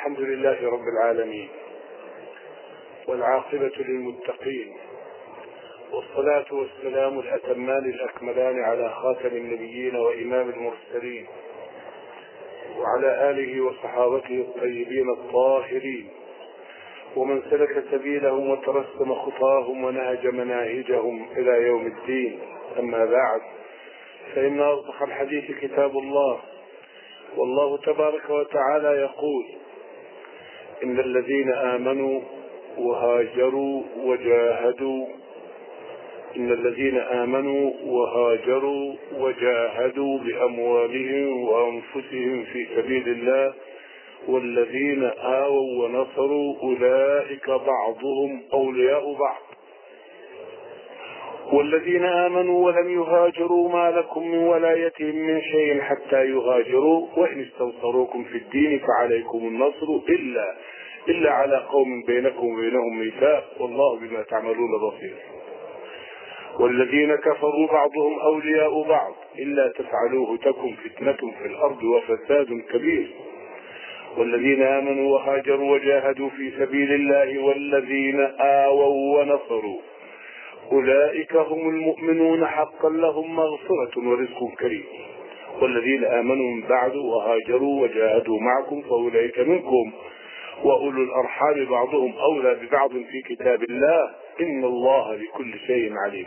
الحمد لله رب العالمين، والعاقبة للمتقين، والصلاة والسلام الأتمان الأكملان على خاتم النبيين وإمام المرسلين، وعلى آله وصحابته الطيبين الطاهرين، ومن سلك سبيلهم وترسم خطاهم ونهج مناهجهم إلى يوم الدين. أما بعد، فإن أصدق الحديث كتاب الله، والله تبارك وتعالى يقول: إن الذين آمنوا وهاجروا وجاهدوا بأموالهم وأنفسهم في سبيل الله والذين آووا ونصروا أولئك بعضهم أولياء بعض. والذين آمنوا ولم يهاجروا ما لكم من ولايتهم من شيء حتى يهاجروا، وإن استنصروكم في الدين فعليكم النصر إلا على قوم بينكم وبينهم ميثاق، والله بما تعملون بصير. والذين كفروا بعضهم أولياء بعض إلا تفعلوه تكن فتنة في الأرض وفساد كبير. والذين آمنوا وهاجروا وجاهدوا في سبيل الله والذين آووا ونصروا أولئك هم المؤمنون حقا، لهم مغفرة ورزق كريم. والذين آمنوا من بعد وهاجروا وجاهدوا معكم فأولئك منكم، وأولو الأرحام بعضهم أولى ببعض في كتاب الله، إن الله بكل شيء عليم.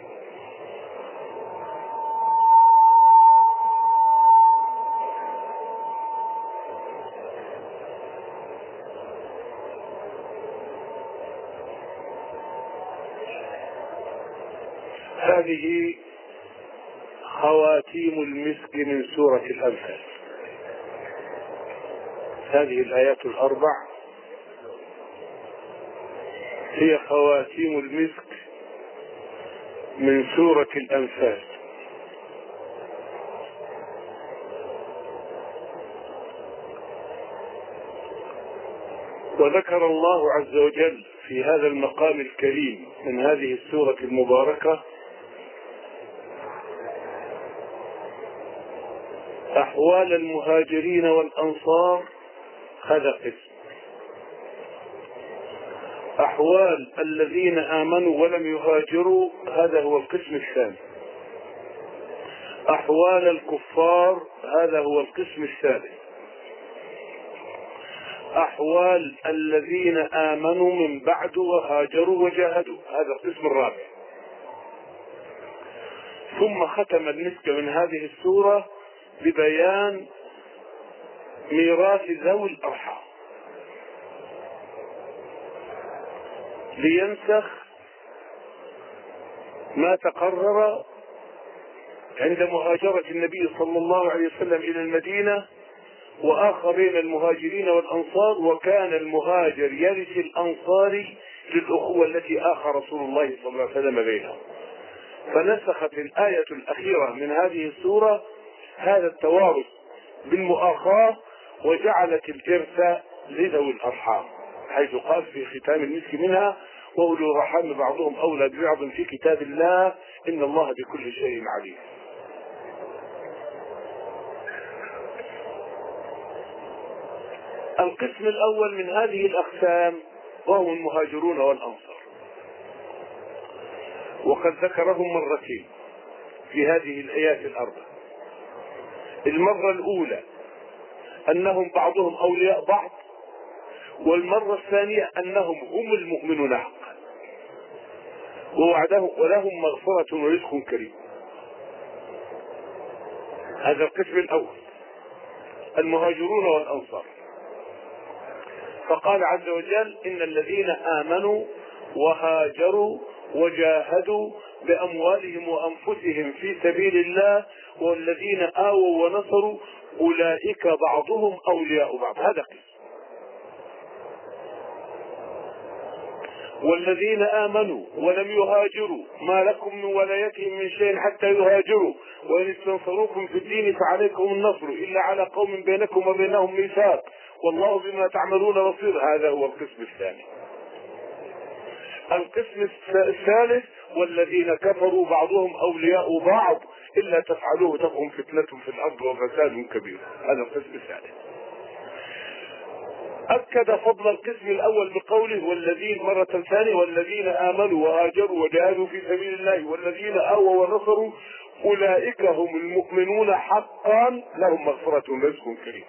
هذه خواتيم المسك من سورة الأنفال. هذه الآيات الأربع هي خواتيم المسك من سورة الأنفال. وذكر الله عز وجل في هذا المقام الكريم من هذه السورة المباركة أحوال المهاجرين والأنصار، هذا قسم. أحوال الذين آمنوا ولم يهاجروا، هذا هو القسم الثاني. أحوال الكفار، هذا هو القسم الثالث. أحوال الذين آمنوا من بعد وهاجروا وجاهدوا، هذا القسم الرابع. ثم ختم المسك من هذه السورة ببيان ميراث ذوي الأرحام، لينسخ ما تقرر عند مهاجرة النبي صلى الله عليه وسلم إلى المدينة وآخى بين المهاجرين والأنصار، وكان المهاجر يرث الأنصار للأخوة التي آخى رسول الله صلى الله عليه وسلم بينهم. فنسخت الآية الأخيرة من هذه السورة هذا التوارث بالمؤاخاة، وجعلت الإرث لذوي الأرحام، حيث قال في ختام المسك منها: وأولو الأرحام بعضهم أولى ببعض في كتاب الله، إن الله بكل شيء عليم. القسم الأول من هذه الأقسام وهم المهاجرون والأنصار، وقد ذكرهم مرتين في هذه الآيات الأربع. المرة الأولى أنهم بعضهم أولياء بعض، والمرة الثانية أنهم هم المؤمنون حقا ولهم مغفرة ورزق كريم. هذا القسم الأول، المهاجرون والأنصار. فقال عز وجل: إن الذين آمنوا وهاجروا وجاهدوا بأموالهم وأنفسهم في سبيل الله والذين آووا ونصروا أولئك بعضهم أولياء بعض، هذا قسم. والذين آمنوا ولم يهاجروا ما لكم من ولايتهم من شيء حتى يهاجروا، وإن استنصروكم في الدين فعليكم النصر إلا على قوم بينكم وبينهم ميثاق، والله بما تعملون بصير، هذا هو القسم الثاني. القسم الثالث: والذين كفروا بعضهم أولياء بعض إلا تفعلوه تكن فتنة في الأرض وفساد كبير، هذا القسم الثالث. أكد فضل القسم الأول بقوله والذين مرة ثانية والذين آمنوا وهاجروا وجاهدوا في سبيل الله والذين آووا ونصروا أولئك هم المؤمنون حقا لهم مغفرة ورزق كريم.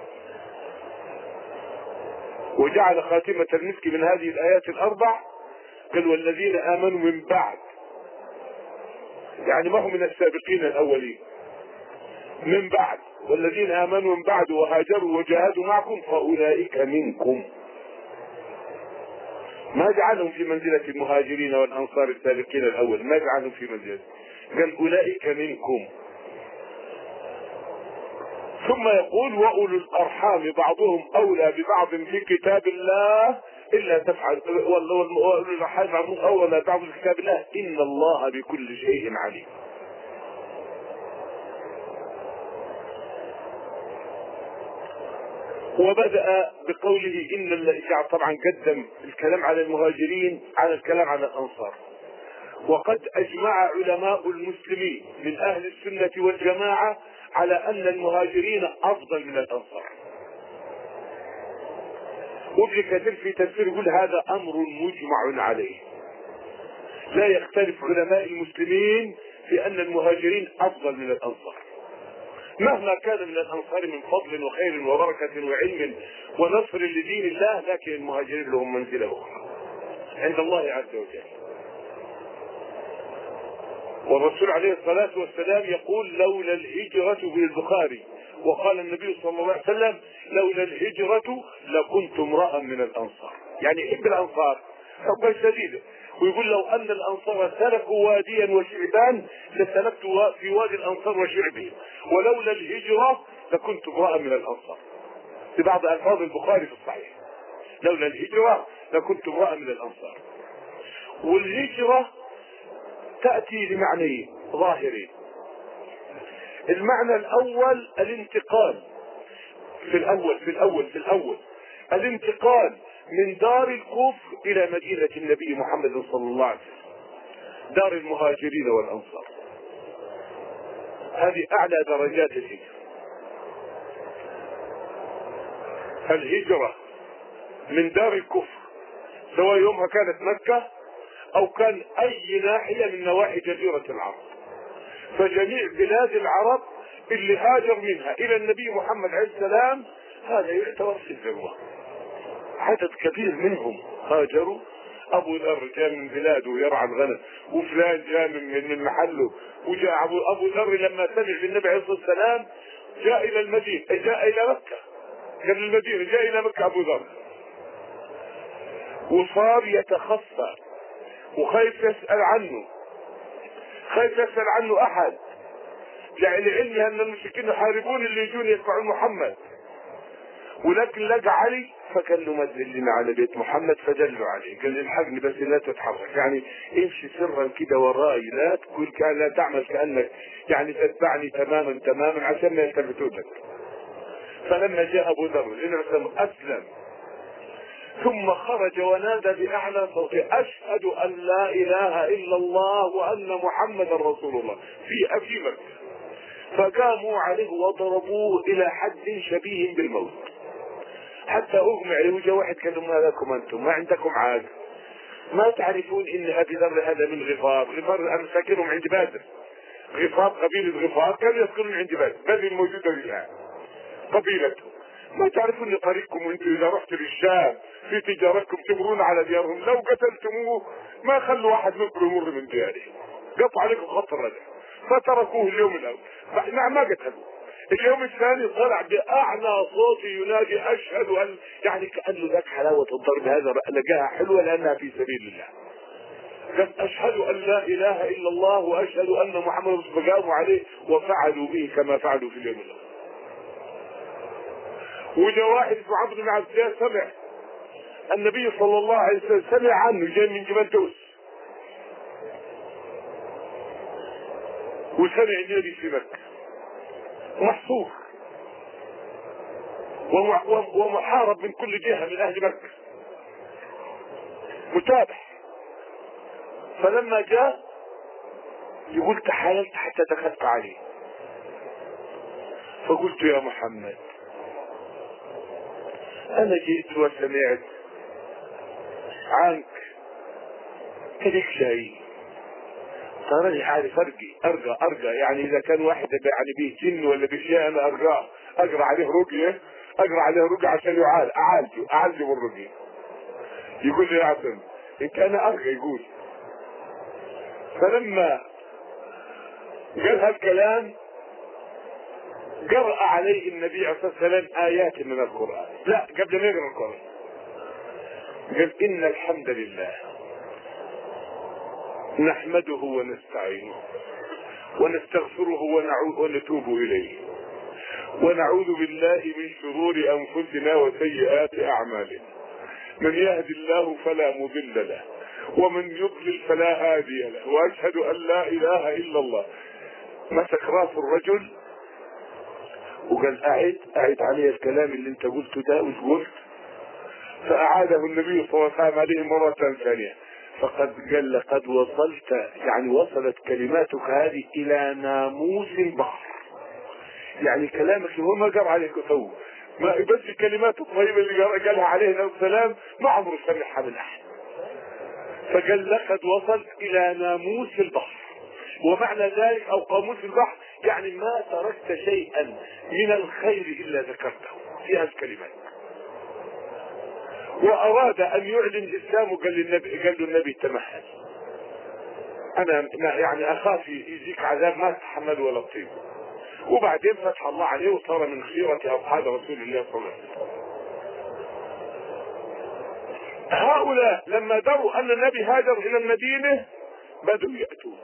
وجعل خاتمة المسك من هذه الآيات الأربع قال والذين آمنوا من بعد، يعني ما هم من السابقين الأولين، من بعد والذين آمنوا من بعد وهاجروا وجاهدوا معكم فأولئك منكم. ما جعلهم في منزلة المهاجرين والأنصار السابقين الأول، ما جعلهم في منزلة، قال أولئك منكم. ثم يقول وأولو الأرحام بعضهم أولى ببعض في كتاب الله إلا تفعل، وأولو الأرحام بعضهم أولى ببعض في كتاب الله إن الله بكل شيء عليم. وبدأ بقوله إن الإشاعة، طبعا قدم الكلام على المهاجرين على الكلام على الأنصار. وقد أجمع علماء المسلمين من أهل السنة والجماعة على أن المهاجرين أفضل من الأنصار. وابن كثير في تفسير يقول هذا أمر مجمع عليه، لا يختلف علماء المسلمين في أن المهاجرين أفضل من الأنصار مهما كان من الأنصار من فضل وخير وبركة وعلم ونصر لدين الله، لكن المهاجرين لهم منزلة أخرى عند الله عز وجل. والرسول عليه الصلاة والسلام يقول لولا الهجرة في البخاري، وقال النبي صلى الله عليه وسلم لولا الهجرة لكنت امرأ من الأنصار، يعني يحب الأنصار حبا شديدا، ويقول لو أن الأنصار سلكوا واديا وشعبان لسلكت في وادي الأنصار وشعبه، ولولا الهجرة لكنت امرأ من الأنصار. في بعض ألفاظ البخاري في الصحيح لولا الهجرة لكنت امرأ من الأنصار. والهجرة تأتي لمعنيين ظاهرين. المعنى الأول الانتقال، في الأول الانتقال من دار الكفر إلى مدينة النبي محمد صلى الله عليه وسلم، دار المهاجرين والأنصار. هذه أعلى درجات الهجرة. الهجرة من دار الكفر سواء يومها كانت مكة أو كان أي ناحية من نواحي جزيرة العرب، فجميع بلاد العرب اللي هاجر منها إلى النبي محمد عليه السلام هذا يعتبر في الذروة. عدد كبير منهم هاجروا. أبو ذر جاء من بلاده يرعى الغنم، وفلان جاء من محله، وجاء أبو ذر لما سمع بالنبي عليه الصلاة والسلام جاء إلى المدينة، جاء إلى مكة، كان المدينة جاء إلى مكة أبو ذر، وصار يتخفى وخايف يسأل عنه، خايف يسأل عنه أحد، لعلمه أن المشركين يحاربون اللي يجون يتبعون محمد. ولكن لقى علي فكان له مدلنا على بيت محمد فدلوا عليه، قال الحقني بس لا تتحرك، يعني امشي سرا كده وراي، لا تقول لا تعمل كأنك يعني تتبعني تماما عشان ما يلتفتوا لك. فلما جاء أبو ذر أسلم، ثم خرج ونادى بأعلى صوته أشهد أن لا إله إلا الله وأن محمدا رسول الله في مكة. فقاموا عليه وضربوه إلى حد شبيه بالموت حتى أغمى عليه. وجاء واحد قال لهم ما لكم أنتم، ما عندكم عاد، ما تعرفون إن أبي ذر هذا من غفار أنا ساكنهم عند بدر، غفار قبيلة غفار كانوا يسكنون عند بدر الموجودة الآن قبيلته. ما تعرفون طريقكم وانتم إذا رحتوا للشام في تجارتكم تمرون على ديارهم، لو قتلتموه ما خلوا واحد منكم يمر من دياره، قطع عليكم خط الرجع، فتركوه اليوم الأول. ما قتلوه. اليوم الثاني طلع بأعلى صوت ينادي أشهد أن، يعني كأنه ذاك حلاوة الضرب هذا لقاها حلوة لأنها في سبيل الله. قال أشهد أن لا إله إلا الله وأشهد أن محمد رسول الله. قاموا عليه وفعلوا به كما فعلوا في اليوم الأول. وجاء واحد اسمه عمرو بن عبد الله سمع النبي صلى الله عليه وسلم، سمع عنه، جاي من جبل دوس وسمع النبي في مكة محصور ومحارب من كل جهة من أهل مكة متابع. فلما جاء يقول تحايلت حتى دخلت عليه فقلت يا محمد انا جيت وسمعت عنك كذلك شيء، صار عارف ارقى يعني اذا كان واحد يعني به جن ولا بشيء انا ارقاه، اقرا عليه رقيه عشان اعالجه بالرقيه. يقول لي يا عبد ان كان ارقى يقول. فلما قال هالكلام قرأ عليه النبي عليه الصلاة والسلام آيات من القرآن. لا قبل ما يقرأ القرآن قال إن الحمد لله نحمده ونستعينه ونستغفره ونتوب إليه ونعوذ بالله من شرور أنفسنا وسيئات أعمالنا، من يهد الله فلا مضل له ومن يضلل فلا هادي له، وأشهد أن لا إله إلا الله. مسك راس الرجل وقال أعد عليه الكلام اللي انت قلته ده وش قلت؟ فأعاده النبي صلى الله عليه وسلم عليه مرة ثانية، فقد قال لقد وصلت، يعني وصلت كلماتك هذه إلى ناموس البحر، يعني كلامك هو ما قر عليك سوء، ما بس الكلمات الطيبة اللي قالها عليه السلام ما عمره سمعها من أحد. فقال لقد وصلت إلى ناموس البحر، ومعنى ذلك أو قاموس البحر يعني ما تركت شيئا من الخير إلا ذكرته في هذه الكلمات. وأراد أن يعلن إسلامه قال له النبي تمهل، أنا يعني أخاف يجيك عذاب ما تتحمل ولا تطيب. وبعدين فتح الله عليه وصار من خيرة أصحاب رسول الله صلى الله عليه وسلم. هؤلاء لما دروا أن النبي هاجر إلى المدينة بدوا يأتون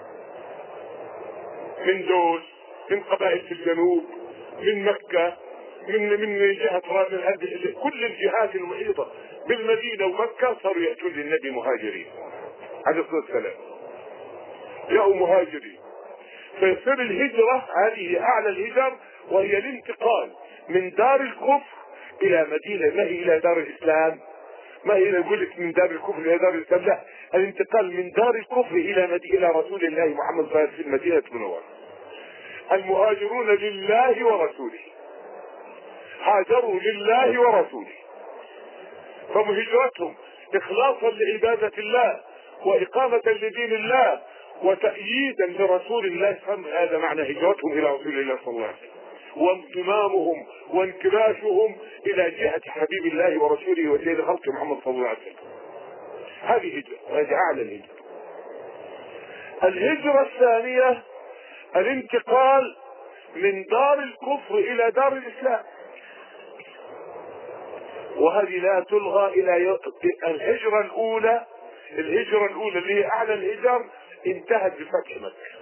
من دوس، من قبائل في الجنوب، من مكة، من جهة رامل، كل الجهات المحيطة بالمدينة ومكة صاروا يأتون للنبي مهاجرين عليه الصلاة والسلام، جاءوا مهاجرين. فيصير الهجرة هذه أعلى الهجر، وهي الانتقال من دار الكفر إلى مدينة، ما هي إلى دار الإسلام، ما هي نقول لك من دار الكفر إلى دار الإسلام، لا، الانتقال من دار الكفر إلى رسول الله محمد صلى الله عليه وسلم في المدينة المنورة. المهاجرون لله ورسوله، هاجروا لله ورسوله، فمهجرتهم إخلاصا لعبادة الله وإقامة لدين الله وتأييدا لرسول الله، هذا معنى هجرتهم إلى رسول الله صلى الله عليه وسلم، وانضمامهم وانكماشهم إلى جهة حبيب الله ورسوله وسيد خلقه محمد صلى الله عليه وسلم. هذه هجرة، وهذه أعلى الهجرة. الهجرة الثانية الانتقال من دار الكفر إلى دار الإسلام، وهذه لا تلغى إلى الهجرة الأولى اللي هي أعلى الهجر انتهت بفتح مكة.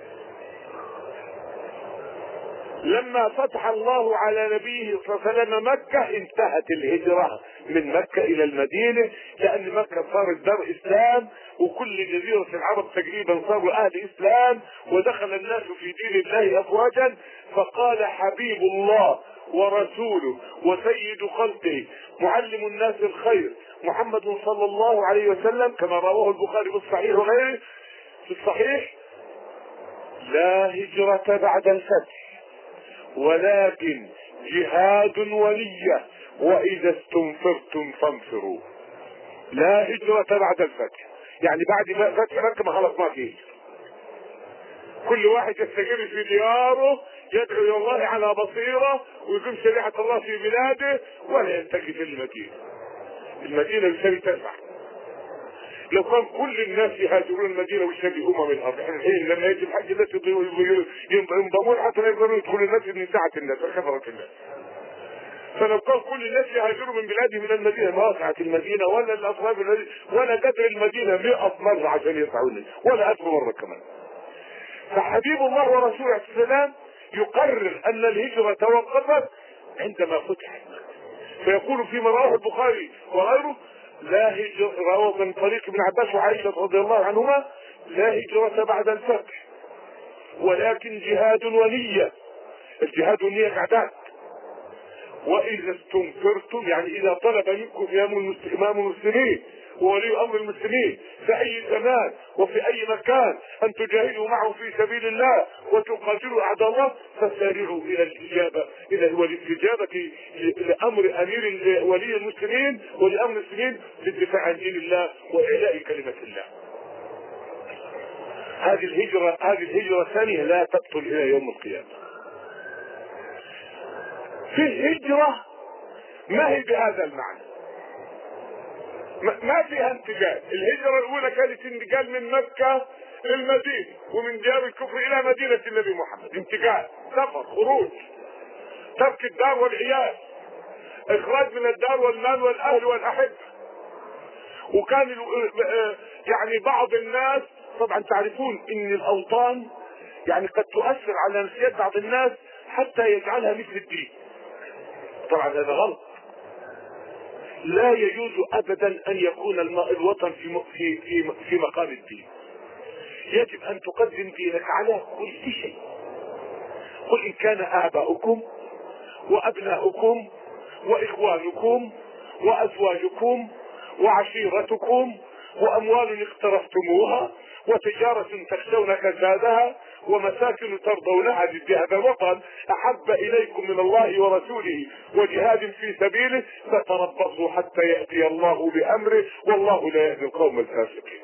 لما فتح الله على نبيه صلى الله عليه وسلم مكة انتهت الهجرة من مكة إلى المدينة، لأن مكة صارت دار إسلام، وكل جزيرة العرب تقريبا صاروا أهل إسلام، ودخل الناس في دين الله أفواجا. فقال حبيب الله ورسوله وسيد خلقه معلم الناس الخير محمد صلى الله عليه وسلم كما رواه البخاري في الصحيح وغيره في الصحيح: لا هجرة بعد الفتح ولكن جهاد ونية وإذا استنفرتم فانفروا. لا هجرة بعد الفتح، يعني بعد فتح مكة ما خلص ما فيه، كل واحد يستقر في دياره يدعو الى الله على بصيرة ويقيم شريعة الله في بلاده ولا يلتقي في المدينة بسبب تسع. لو كان كل الناس يهاجرون المدينة ويشبهوا من الارض، الحين لما يجي الحج الناس ينضمون حتى لا يقدروا يدخلوا الناس من ساعة الناس وكثرة الناس. فلو كان كل الناس يهاجروا من بلادهم الى المدينة ما وسعت المدينة ولا الاصحاب ولا قدر المدينة 100 مرة عشان يسعون ولا 1000 مرة كمان. فحبيب الله ورسوله عليه السلام يقرر ان الهجرة توقفت عندما فتحت مكة، فيقول فيما رواه البخاري وغيره: لا هجرة، رواه من طريق ابن عباس وعائشة رضي الله عنهما: لا هجرة بعد الفتح ولكن جهاد ونية. الجهاد والنية قعدات، واذا استنفرتم يعني اذا طلب منكم امام المسلمين وولي امر المسلمين في اي زمان وفي اي مكان ان تجاهدوا معه في سبيل الله وتقاتلوا اعداء الله، فسارعوا الى الاجابه والاستجابه لامر امير ولي المسلمين ولامر المسلمين للدفاع عن دين الله واعلاء كلمه الله. هذه الهجره الثانيه لا تبطل الى يوم القيامه. في الهجره ما هي بهذا المعنى، ما فيها انتقال. الهجرة الاولى كانت انتقال من مكة للمدينة ومن ديار الكفر الى مدينة النبي محمد، انتقال، سفر، خروج، ترك الدار والعيال، اخراج من الدار والمال والاهل والاحبة. وكان يعني بعض الناس طبعا تعرفون ان الاوطان يعني قد تؤثر على نفسيات بعض الناس حتى يجعلها مثل الدين. طبعا هذا غلط. لا يجوز ابدا ان يكون الوطن في مقام الدين. يجب ان تقدم دينك على كل شيء. قل ان كان اباؤكم وابناؤكم واخوانكم وازواجكم وعشيرتكم واموال اقترفتموها وتجارة تخشون كسادها ومساكن ترضونها، هذا الوطن احب اليكم من الله ورسوله وجهاد في سبيله فتربصوا حتى ياتي الله بامره والله لا يهدي القوم الفاسقين.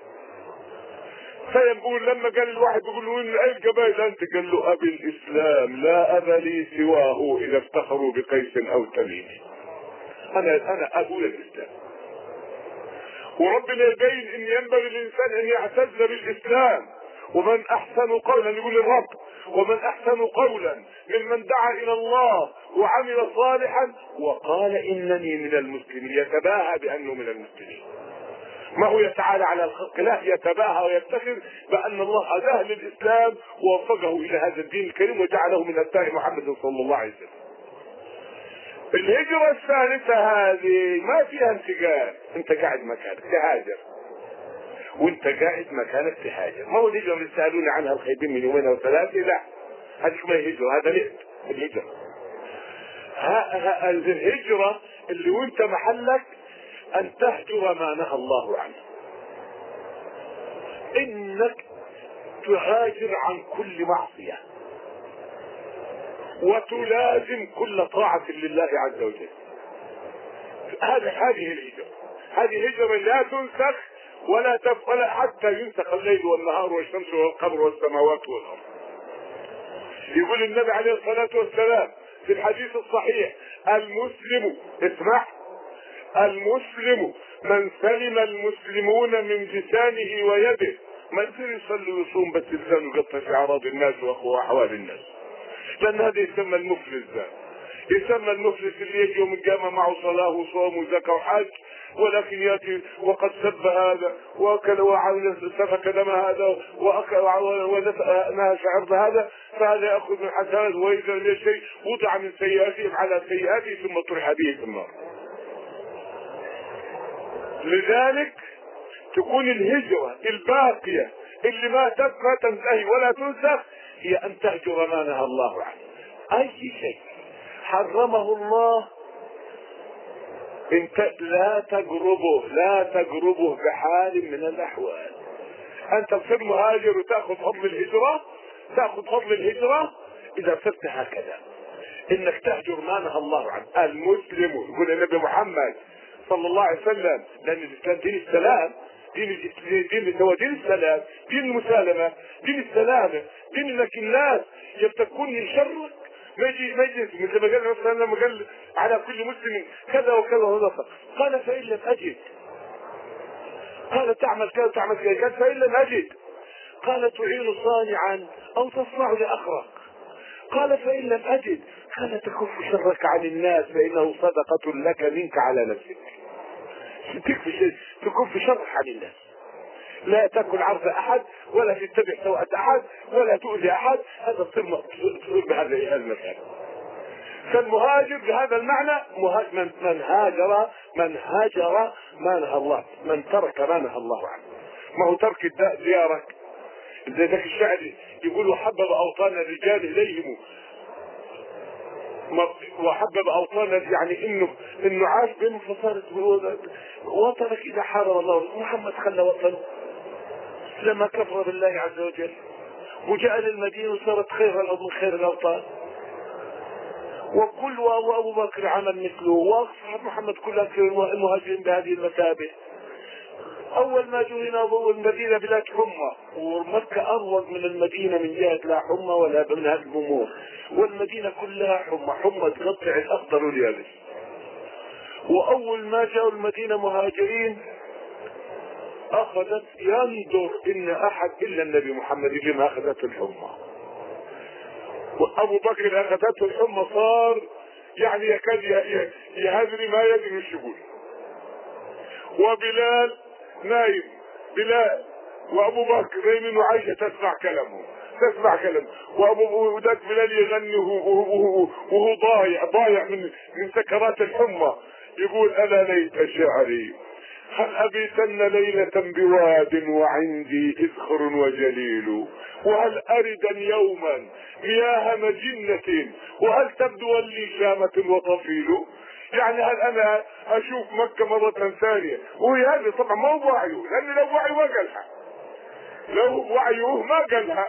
فيقول لما قال الواحد يقول له من اي القبائل انت؟ قال له ابي الاسلام لا اب لي سواه اذا افتخروا بقيس او تميم. انا ابو الاسلام. وربنا يبين ان ينبغي الانسان ان يعتز بالاسلام. ومن احسن قولا، يقول الرب ومن احسن قولا ممن دعا الى الله وعمل صالحا وقال انني من المسلمين، يتباهى بانه من المسلمين. ما هو يتعالى على الخلق، لا، يتباهى ويفتخر بان الله هداه للاسلام ووفقه الى هذا الدين الكريم وجعله من اتباع محمد صلى الله عليه وسلم. الهجرة الثالثة هذه ما فيها انتقال، انت قاعد مكانك تهاجر، وانت قاعد مكانك تهاجر. ما هو الهجرة اللي سألوني عنها الخيبين من يومين او ثلاثة، لا، هذه ما هي هجرة، هذا ليه الهجرة. الهجرة اللي وانت محلك ان تهجر ما نهى الله عنه، انك تهاجر عن كل معصية وتلازم كل طاعة لله عز وجل. هذه الهجرة. هذه هجرة لا تنسخ ولا حتى ينسخ الليل والنهار والشمس والقمر والسماوات والارض. يقول النبي عليه الصلاة والسلام في الحديث الصحيح المسلم، اسمع، المسلم من سلم المسلمون من لسانه ويده. ما يصير يصلي ويصوم بس لسانه يقطع في اعراض الناس واحوال الناس، لان هذا يسمى المفلس. ذا يسمى المفلس اللي يجي يوم القيامة معه صلاة وصوم وزكاة وحج، ولكن ياتي وقد سب هذا واكل وسفك دم هذا ونهش عرض هذا، فهذا ياخذ من حسنات واذا لم شيء وضع من سيئاته على سيئاته ثم طرح به في النار. لذلك تكون الهجرة الباقية اللي ما تنتهي ولا تنسخ هي ان تهجر ما نهى الله عنه. اي شيء حرمه الله انت لا تقربه بحال من الاحوال. انت تصير مهاجر وتاخذ فضل الهجرة اذا صرت هكذا، انك تهجر ما نهى الله عنه. المسلم، يقول النبي محمد صلى الله عليه وسلم، لان الاسلام دين السلام، دين السلام، دين المسالمة، دين السلامة، دين انك الناس يتقون من شرك. ما يجي مثل ما قال مثلا لما قال على كل مسلم كذا وكذا ونصر، قال فإن لم أجد، قال تعمل كذا وتعمل كذا، قال فإن لم أجد، قال تعين صانعا أو تصنع لأخرك، قال فإن لم أجد، قال تكف شرك عن الناس فإنه صدقة لك منك على نفسك. تكف شرك عن الناس، لا تأكل عرض أحد ولا تتبع سوءة أحد ولا تؤذي أحد، هذا تصير بهذا المكان. فالمهاجر بهذا المعنى من هاجر ما نهى الله، من ترك ما نهى الله عنه. ما هو ترك ديارك، زي ذاك الشاعر يقول حبب أوطان الرجال إليهم وحبب اوطانا، يعني انه عاش بينهم، فصارت وطنك اذا حارب الله. محمد خلى وطنه لما كفر بالله عز وجل وجاء للمدينة وصارت خير الأرض من خير الأوطان، وأبو بكر عمل مثله، وأصحاب محمد كلها المهاجرين بهذه المثابة. أول ما جو هنا المدينة بلاد حمى، ومكة أروق من المدينة من جهة لا حمى ولا من هذه الأمور، والمدينة كلها حمى تقطع الأخضر واليابس. وأول ما جاءوا المدينة مهاجرين أخذت ينظر إن أحد إلا النبي محمد اللي ما أخذته الحمى، وأبو بكر أخذته الحمى صار يعني يكاد يهذري ما يدري وش يقول. وبلال نايم، بلال وأبو بكر نايمين وعائشة تسمع كلامه، وذاك بلال يغني وهو ضايع من سكرات الحمى، يقول ألا ليت شعري هل أبيتن ليلة بواد وعندي إذخر وجليل، وهل أردا يوما مياه مجنة، وهل تبدو لي شامة وطفيل. يعني هل أنا أشوف مكة مرة ثانية؟ وهذا طبعا ما هو وعيه، لأن لو وعيه ما قالها، ما قالها.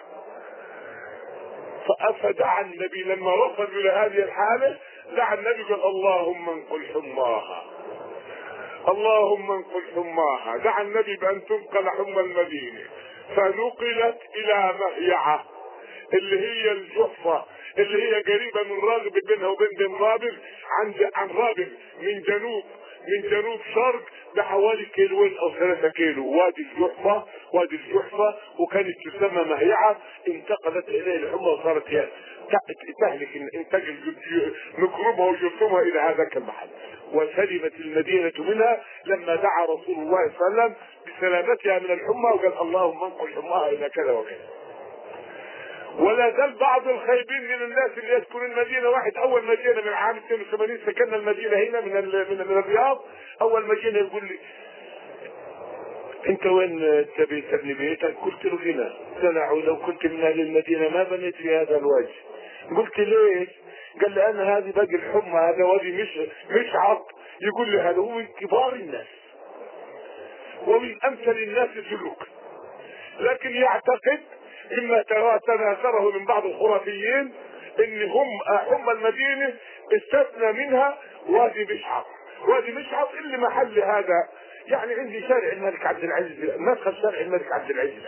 فدعا النبي لما وصل إلى هذه الحالة، دعا النبي قال اللهم انقل حماها، اللهم انقل حماها. دعا النبي بأن تنقل حمى المدينة، فنقلت إلى مهيعة اللي هي الجحفة، اللي هي قريبة من راغب، بينها وبين بن رابغ، عن رابغ من جنوب شرق بحوالي كيلوين او 3 كيلو. وادي الجحفة وكانت تسمى مهيعة. انتقلت اليه الحمى وصارت تهلك انتقل ميكروبها وجرثومها الى هذاك المحل، وسلمت المدينة منها لما دعا رسول الله صلى الله عليه وسلم بسلامتها من الحمى، وقال اللهم انقل حماها الى كذا وكذا. ولا زال بعض الخايبين من الناس اللي يسكن المدينة. واحد اول ما جينا من عام 82 سكننا المدينة هنا من الرياض، اول ما جينا يقول لي انت وين تبي تبني بيتك؟ قلت له هنا. سمعوا لو كنت من اهل المدينة ما بنيت في هذا الوجه. قلت ليش؟ قال لي انا هذه باقي الحمى، هذا وادي مش عط. يقول لي هذا هو من كبار الناس ومن امثل الناس سلوكا، لكن يعتقد مما تناثره من بعض الخرافيين ان هم المدينة استثنى منها وادي مشعط اللي محل هذا. يعني عندي شارع الملك عبد العزيز، مدخل شارع الملك عبد العزيز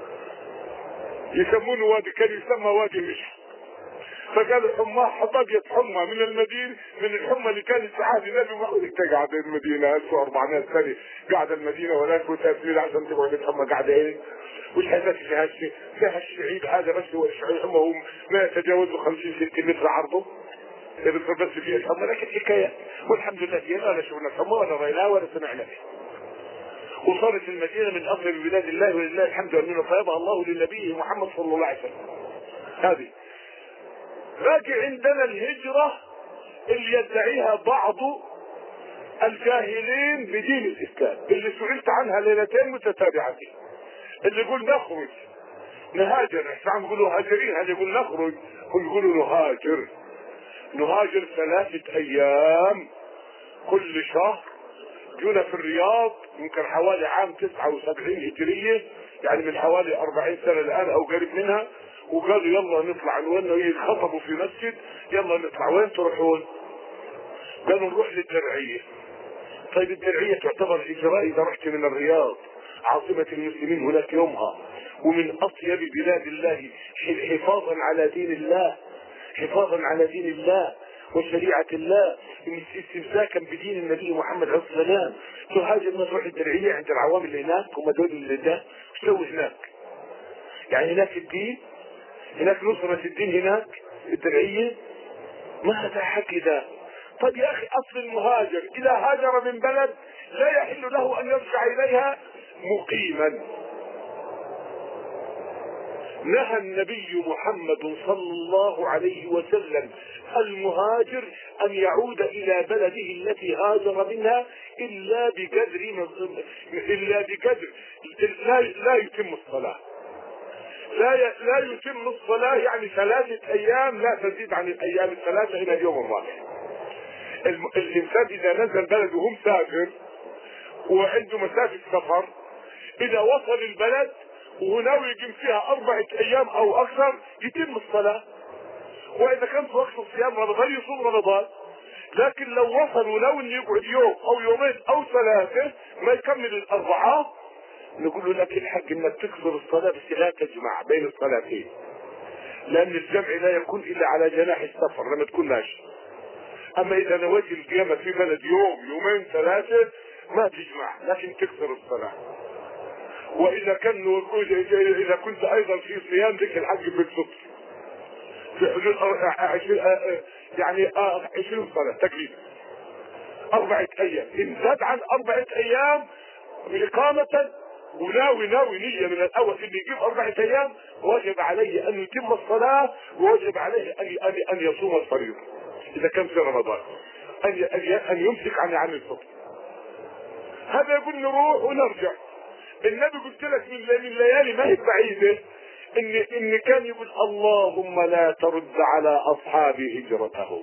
يسمونه وادي، كان يسمى وادي مشعط. فقالوا حماه بقيت حمى من المدينة، من الحمى اللي كانت في عهد النبي محمد. قاعدة المدينة 1400 سنة قاعدة المدينة ولا تسليل عشان تقعد الحمى قاعدة ايه؟ وش حدث فيها الشعيب هذا بس؟ هو الشعيب حمى هو ما يتجاوز 50-60 متر عرضه، يدخل بس فيه الحمى. لكن حكاية والحمد لله فيها ولا شفنا الحمى ولا رأيناها ولا سمعنا فيها. وصارت المدينة من أفضل بلاد الله ولله الحمد لله، فيضع الله لنبيه محمد صلى الله عليه وسلم. هذه باقي عندنا الهجرة اللي يدعيها بعض الجاهلين بدين الإسلام، اللي سئلت عنها ليلتين متتابعتين. اللي يقول نخرج نهاجر، احنا عم نقولوا هاجرين، هل يقول نخرج؟ هم يقولوا نهاجر 3 أيام كل شهر. جونا في الرياض يمكن حوالي عام 79 هجرية، يعني من حوالي 40 سنة الآن أو قريب منها، وقالوا يلا نطلع وين، خطبوا في مسجد يلا نطلع. وين تروحون؟ قالوا نروح للدرعية. طيب الدرعية تعتبر هجرة إذا رحت من الرياض عاصمة المسلمين هناك يومها، ومن أطيب بلاد الله حفاظا على دين الله وشريعة الله، استمساكا بدين النبي محمد عليه الصلاة والسلام. تهاجر ما تروح الدرعية عند العوام اللي هناك، هم دول اللي ده تسوي هناك. يعني هناك الدين، هناك نصرة الدين، هناك الدرعية. ما هذا حكي ده؟ طب يا اخي اصل المهاجر اذا هاجر من بلد لا يحل له ان يرجع اليها مقيما. نهى النبي محمد صلى الله عليه وسلم المهاجر ان يعود الى بلده التي هاجر منها الا بقدر لا يتم الصلاة، لا يتم الصلاة، يعني 3 أيام لا تزيد عن الأيام الثلاثة إلى اليوم الرابع. الإنسان إذا نزل بلد وهو مسافر وعنده مسافة سفر، إذا وصل البلد وناوي يقيم فيها 4 أيام أو أكثر يتم الصلاة. وإذا كان في وقت صيام رمضان يصوم رمضان. لكن لو وصل وناوي انه يقعد يوم أو يومين أو 3 ما يكمل ال4، نقول له لك الحق انك تكسر الصلاة بس لا تجمع بين الصلاتين، لأن الجمع لا يكون إلا على جناح السفر لما تكون ماشي. أما إذا نويت القيامة في بلد يوم يومين 3 ما تجمع، لكن تكسر الصلاة. وإذا إذا كنت أيضا في صيام ذيك الحق بالفطر في حدود 20 صلاة تقريبا 4 أيام. إن زاد عن 4 أيام إقامة وناوي نية من الأول إنه يجيب 4 أيام، وجب عليه أن يتم الصلاة، ووجب عليه أن يصوم الفريضة إذا كان في رمضان، أن يمسك عن الفطر. هذا يقول نروح ونرجع. النبي قلت لك من الليالي ما هي بعيدة إن كان يقول اللهم لا ترد على أصحابي هجرتهم.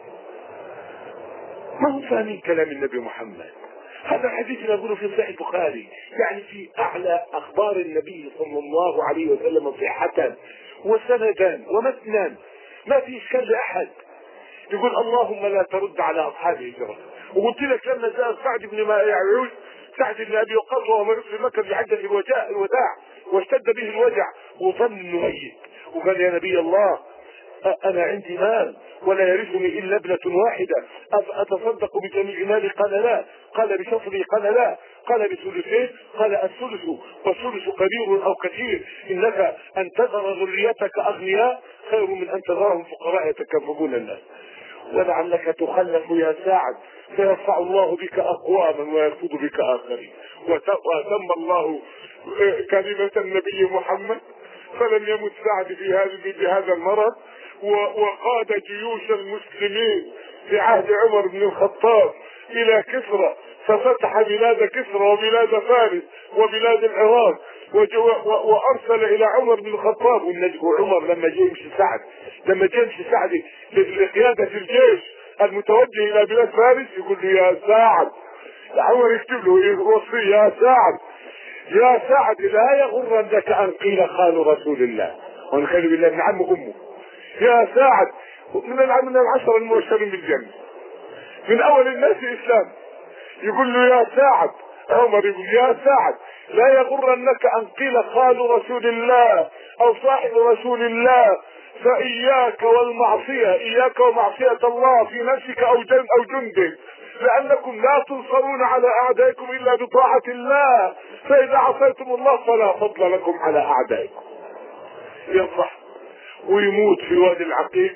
ما هم فاهمين كلام النبي محمد. هذا الحديث اللي أقوله في صحيح البخاري، يعني في أعلى أخبار النبي صلى الله عليه وسلم صحة وسندا ومتنا، ما في إشكال لأحد. يقول اللهم لا ترد على أصحابي هجرتهم. وقلت لك لما جاء سعد بن يعوج، سعد بن أبي وقاص وهو مريض في مكة بحجة الوداع واشتد به الوجع وظن انه ميت، وقال يا نبي الله انا عندي مال ولا يرثني الا ابنة واحدة، اتصدق بجميع مالي؟ قال لا. قال بشطري؟ قال لا. قال بثلثين؟ قال الثلث والثلث قليل او كثير، انك ان تذر ذريتك اغنياء خير من ان تذرهم فقراء يتكففون الناس. ولعلك تخلف يا سعد فيرفع الله بك اقواما ويرفض بك اخرين. واتم الله كلمة النبي محمد، فلم يمت سعد بهذا المرض، وقاد جيوش المسلمين في عهد عمر بن الخطاب الى كسرى، ففتح بلاد كسرى وبلاد فارس وبلاد العراق، وارسل الى عمر بن الخطاب. وعمر لما جاء يمشي سعد لقيادة الجيش المتوجه الى بلاد فارس يقول له يا سعد، عمر يكتب له وصي يا سعد لا يغرنك ان قيل خال رسول الله، ونخلي بالله ابن عم امه. يا سعد من 10 المبشرين بالجنة، من اول الناس اسلام. يقول له يا سعد، عمر يقول يا سعد لا يغرنك ان قيل خال رسول الله او صاحب رسول الله، فاياك والمعصية، اياك ومعصية الله في نفسك او جندك، لانكم لا تنصرون على اعدائكم الا بطاعة الله، فاذا عصيتم الله فلا فضل لكم على اعدائكم. يصح ويموت في وادي العقيق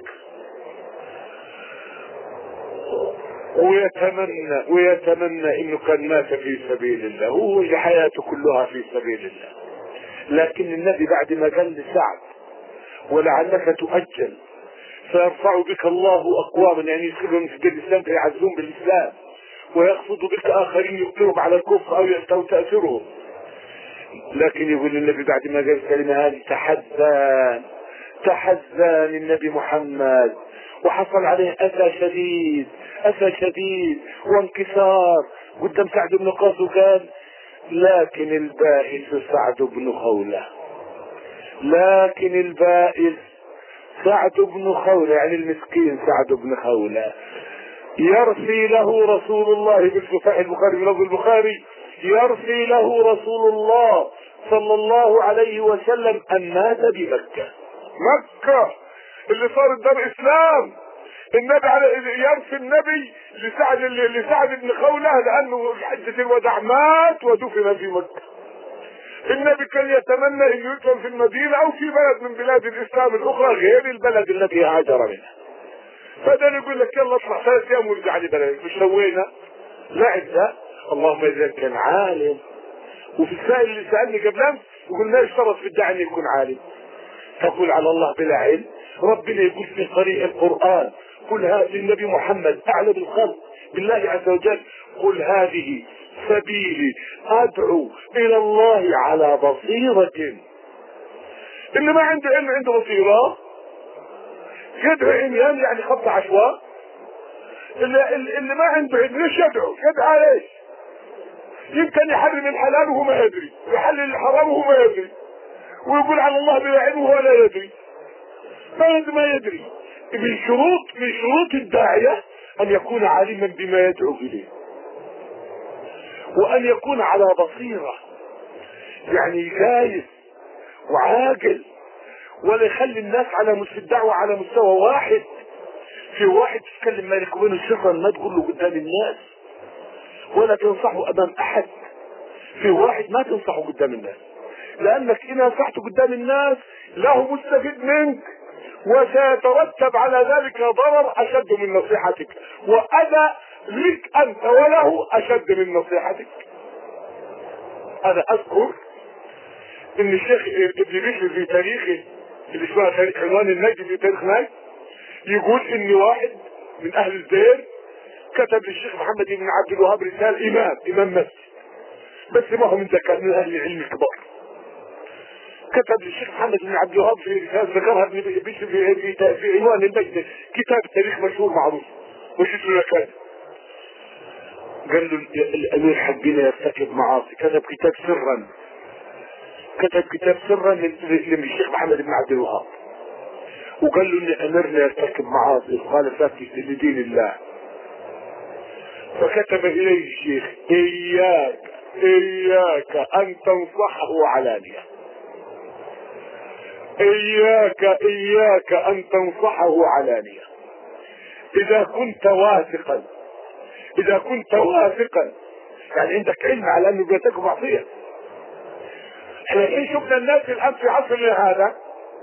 ويتمنى انه كان مات في سبيل الله، هو حياته كلها في سبيل الله. لكن النبي بعد ما قال لسعد ولعلك تؤجل فيرفع بك الله اقواما، يعني يدخلهم في الاسلام فيعزون بالاسلام، ويخفض بك اخرين يقتلهم على الكفر او تاثرهم. لكن يقول النبي بعد ما قال الكلمه هذه تحزن النبي محمد، وحصل عليه أسى شديد وانكسار قدام سعد بن وقاص، وقال لكن البائس سعد بن خولة، يعني المسكين سعد بن خولة. يرثي له رسول الله في صحيح البخاري بلفظ البخاري، يرثي له رسول الله صلى الله عليه وسلم ان مات بمكة، مكة اللي صارت دار اسلام. النبي يرثي النبي لسعد بن خولة لانه في حجة الوداع مات ودفن في مكة. النبي كان يتمنى ان يدفن في المدينة او في بلد من بلاد الاسلام الاخرى غير البلد التي هاجر منها. فده يقول لك يلا اطلع 3 ايام وارجع لبلدك. مش سوينا لا اللهم اذا كان عالم. وفي السائل اللي سألني قبل امس يقول ما يشترط في الداعي ان يكون عالم، تقول على الله بلا علم. ربنا يقول في طريق القرآن قل هذه النبي محمد اعلم الخلق بالله عز وجل، قل هذه سبيلي ادعو الى الله على بصيرة. اللي ما عنده علم عنده بصيرة يدعو عميان يعني خط عشواء. اللي ما عنده علم ليش يدعو ليش؟ يمكن يحرم الحلال وهو ما يدري، ويحلل الحرام وهو ما يدري، ويقول على الله بلا علم وهو لا يدري، ما يدري. من شروط الداعية ان يكون عالما بما يدعو اليه، وان يكون على بصيرة، يعني جايز وعاقل، ولا يخلي الناس على الدعوة على مستوى واحد. في واحد تتكلم مالك وبينه سرا ما تقول له قدام الناس ولا تنصحه امام احد. في واحد ما تنصحه قدام الناس، لانك ان نصحته قدام الناس له مستفيد منك، وسيترتب على ذلك ضرر اشد من نصيحتك، واذى لك انت وله اشد من نصيحتك. انا اذكر ان الشيخ ابن بشر في تاريخه اللي اسمها تاريخ عنوان النجم في تاريخ نجم يقول ان واحد من اهل الدير كتب للشيخ محمد بن عبد الوهاب رسالة امام مسجد، بس ما هو من ذكر من اهل العلم الكبار. كتب للشيخ محمد بن عبد الوهاب في رسالة ذكرها ابن بشر في عنوان المجد، كتاب تاريخ مشهور معروف وش اسمه كان. قال له الامير حقنا يرتكب معاصي، كتب كتاب سرا للشيخ محمد بن عبد الوهاب، وقال له ان امرنا يرتكب معاصي مخالفات لدين الله. فكتب اليه الشيخ اياك ان تنصحه علانية، اياك ان تنصحه علانية. اذا كنت واثقا يعني عندك علم على انه بيرتكب معصية. احنا الحين شفنا الناس الان في عصرنا هذا،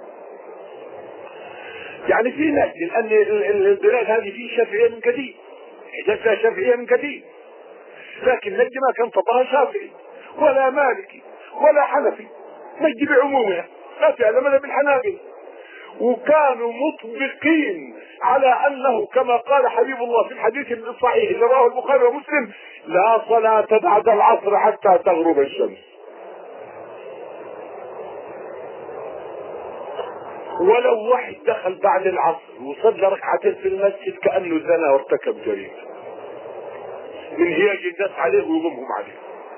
يعني في ناس، لان البلاد هذه في شافعية من قديم، حجتها شافعية من قديم، لكن نجد ما كان طبعا شافعي ولا مالكي ولا حنفي، نجد بعمومها لا تعلم الا بالحنابل، وكانوا مطبقين على انه كما قال حبيب الله في الحديث الصحيح اللي رواه البخاري ومسلم: لا صلاة بعد العصر حتى تغرب الشمس. ولو واحد دخل بعد العصر وصلى ركعتين في المسجد كأنه زنى وارتكب جريمة من هياج الناس عليه ويضمهم عليه،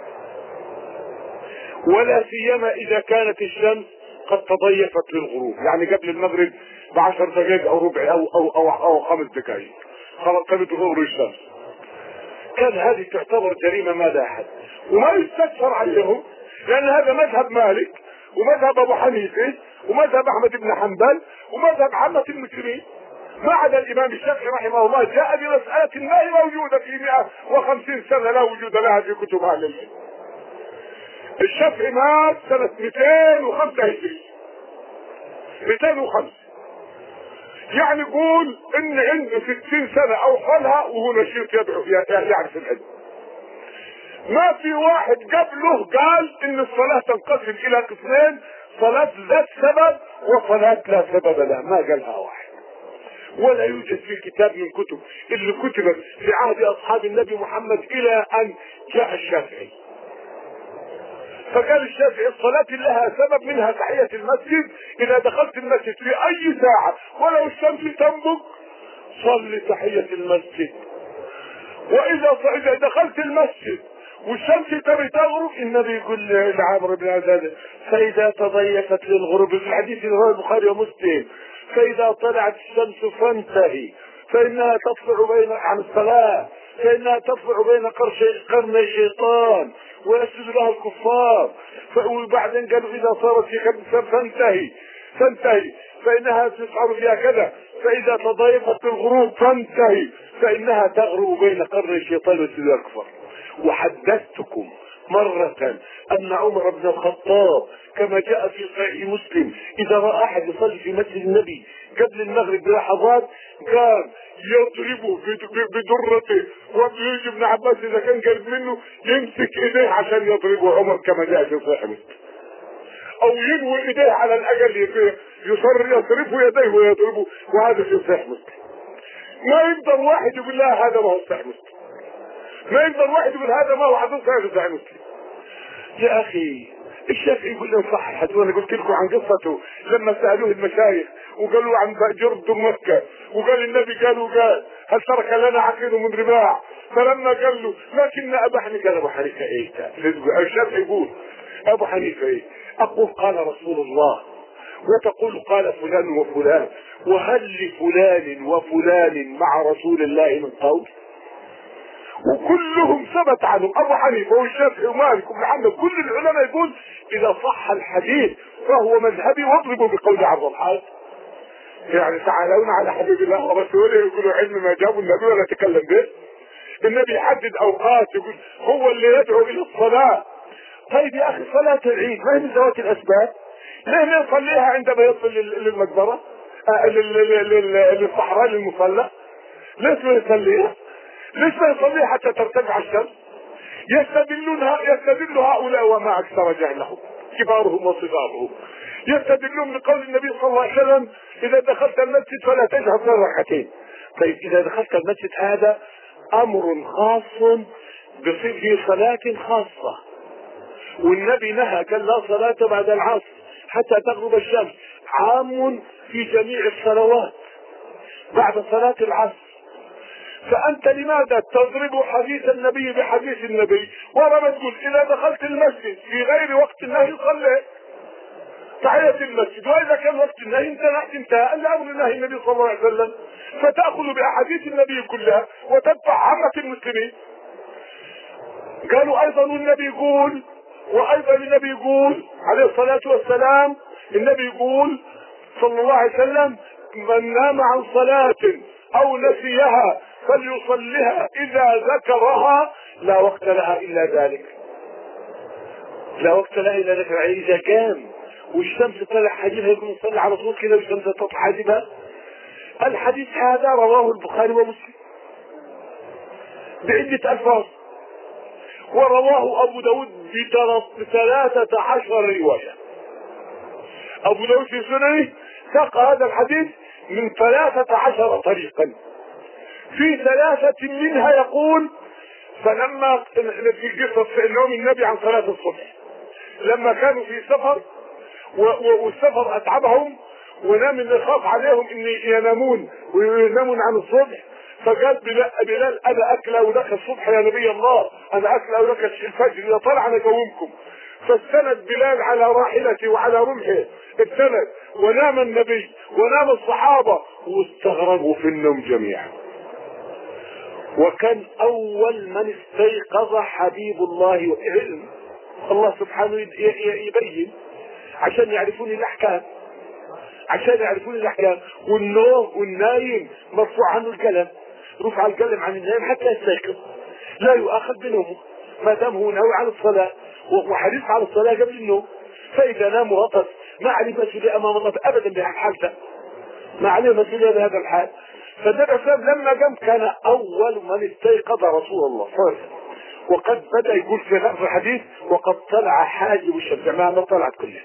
ولا سيما اذا كانت الشمس قد تضيفت للغروب، يعني قبل المغرب ب10 دقائق او ربع او 5 دقائق خلاص كانت غروب الشمس. كان هذه تعتبر جريمة ما لا حد، وما يستكثر عليهم، لان هذا مذهب مالك ومذهب ابو حنيفه ومذهب احمد بن حنبل ومذهب عامة المسلمين، ما عدا الامام الشافعي رحمه الله جاء بمسألة ما هي موجودة في 150 سنة لا وجود لها في كتب اهل العلم. الشافعي مات سنة 205 هجري، 205، يعني يقول ان عنده 60 سنة او حولها وهو نشيط يدعو يعرف العلم. ما في واحد قبله قال ان الصلاة تنقسم الى قسمين: صلاة ذات سبب وصلاة لا سبب لها، ما قالها واحد. ولا يوجد في كتاب من كتب اللي كتبت في عهد اصحاب النبي محمد الى ان جاء الشافعي. فقال الشافعي: الصلاة لها سبب، منها تحية المسجد، اذا دخلت المسجد في اي ساعة ولو الشمس تنبض صلي تحية المسجد، واذا دخلت المسجد والشمس تبي تغرب النبي يقول لعامر بن عبد فاذا تضيفت للغروب، في الحديث رواه البخاري ومسلم: فاذا طلعت الشمس فانتهي فانها تطلع بين عن الصلاة فانها تطلع بين قرن الشيطان ويسجد لها الكفار. وبعدين قالوا اذا صارت في خمسة فانتهي فانها تشعر فيها كذا، فاذا تضيفت الغروب فانتهي فانها تغرب بين قرن الشيطان ويسجد لها الكفار. وحدثتكم مرة ان عمر بن الخطاب كما جاء في صحيح مسلم اذا رأى احد يصلي في مسجد النبي قبل المغرب بلحظات كان يضربه بدرته، ويجي ابن عباس اذا كان قريب منه يمسك ايديه عشان يضربه عمر كما جاء في صحيح مسلم، او ينوي ايديه على الاقل يصرفه يديه ويضربه، وهذا في صحيح مسلم. ما يقدر واحد يقول لا هذا ما هو صحيح مسلم، ما يقدر واحد يقول هذا ما هو حديث صحيح مسلم. يا اخي الشافعي يقول لهم صح. وانا قلت لكم عن قصته لما سالوه المشايخ وقالوا عن جرد مكه، وقال النبي قال وقال هل ترك لنا عقيل من رباع؟ فلما قال له لكن ابا حنيفه، قال ابو حنيفه ايه؟ الشافعي يقول ابو حنيفه ايه؟ اقول قال رسول الله وتقول قال فلان وفلان، وهل لفلان وفلان مع رسول الله من قول؟ وكلهم ثبت عنهم، ابو حنيفه والشافعي ومالك ومحمد، كل العلماء يقول اذا صح الحديث فهو مذهبي واضربوا بقول عرض الحال. يعني تعالون على حبيب الله ورسوله يقولوا علم ما جابوا النبي ولا تكلم به. النبي يحدد اوقات يقول هو اللي يدعو الى الصلاه. طيب يا اخي صلاه العيد ما هي من ذوات الاسباب؟ ليه ما يصليها عندما يصل للمقبره للصحراء للمصلى؟ ليش ما يصليها؟ ليش ما يصليها حتى ترتفع الشمس؟ يستدل هؤلاء وما اكثر جهلهم كبارهم وصغارهم، يستدلون بقول النبي صلى الله عليه وسلم اذا دخلت المسجد فلا تجهر في ركعتين. طيب اذا دخلت المسجد هذا امر خاص في صلاة خاصة، والنبي نهى قال لا صلاة بعد العصر حتى تغرب الشمس، عام في جميع الصلوات بعد صلاة العصر. فأنت لماذا تضرب حديث النبي بحديث النبي ولما تقول إذا دخلت المسجد في غير وقت النهي صلي تحية المسجد، وإذا كان وقت النهي انتهى الأمر النهي النبي صلى الله عليه وسلم، فتأخذ بأحاديث النبي كلها وتدفع عامة المسلمين. قالوا أيضا النبي يقول، وأيضا النبي يقول عليه الصلاة والسلام، النبي يقول صلى الله عليه وسلم من نام عن صلاة أو نسيها فليصلها إذا ذكرها لا وقت لها إلا ذلك. لا وقت لها إلا ذلك. إذا كان والشمس طلع حاجبها يكون يصلي على طول كده والشمس تطلع حاجبها. الحديث هذا رواه البخاري ومسلم بعدة ألفاظ، ورواه أبو داود ب13 رواية. أبو داود في سننه ساق هذا الحديث من 13 طريقا، في 3 منها يقول فلما في قصة نوم النبي عن صلاة الصبح لما كانوا في سفر والسفر أتعبهم ونام اللي خاف عليهم ان ينامون وينامون عن الصبح، فقال بلال انا اكل اولك الصبح يا نبي الله، انا اكل اولك الفجر اذا طلع انا اقومكم. فاستند بلال على راحلته وعلى رمحه استند، ونام النبي ونام الصحابة واستغرقوا في النوم جميعا. وكان اول من استيقظ حبيب الله علم الله سبحانه يبين عشان يعرفون الاحكام، عشان يعرفون الاحكام. والنوم والنايم مرفوع عنه القلم، رفع القلم عن النايم حتى يستيقظ لا يؤاخذ بنومه ما دام هو ناوي على الصلاة وحريص على الصلاة قبل النوم. فاذا نام ورطس ما عليه مسؤولية امام الله ابدا بحالته، ما عليه مسؤولية بهذا الحال. فالنبي صلى الله عليه وسلم لما قام كان اول من استيقظ رسول الله صلى الله عليه وسلم، وقد بدأ يقول في لفظ الحديث وقد طلع حاجب الشمس، ما طلعت كلها،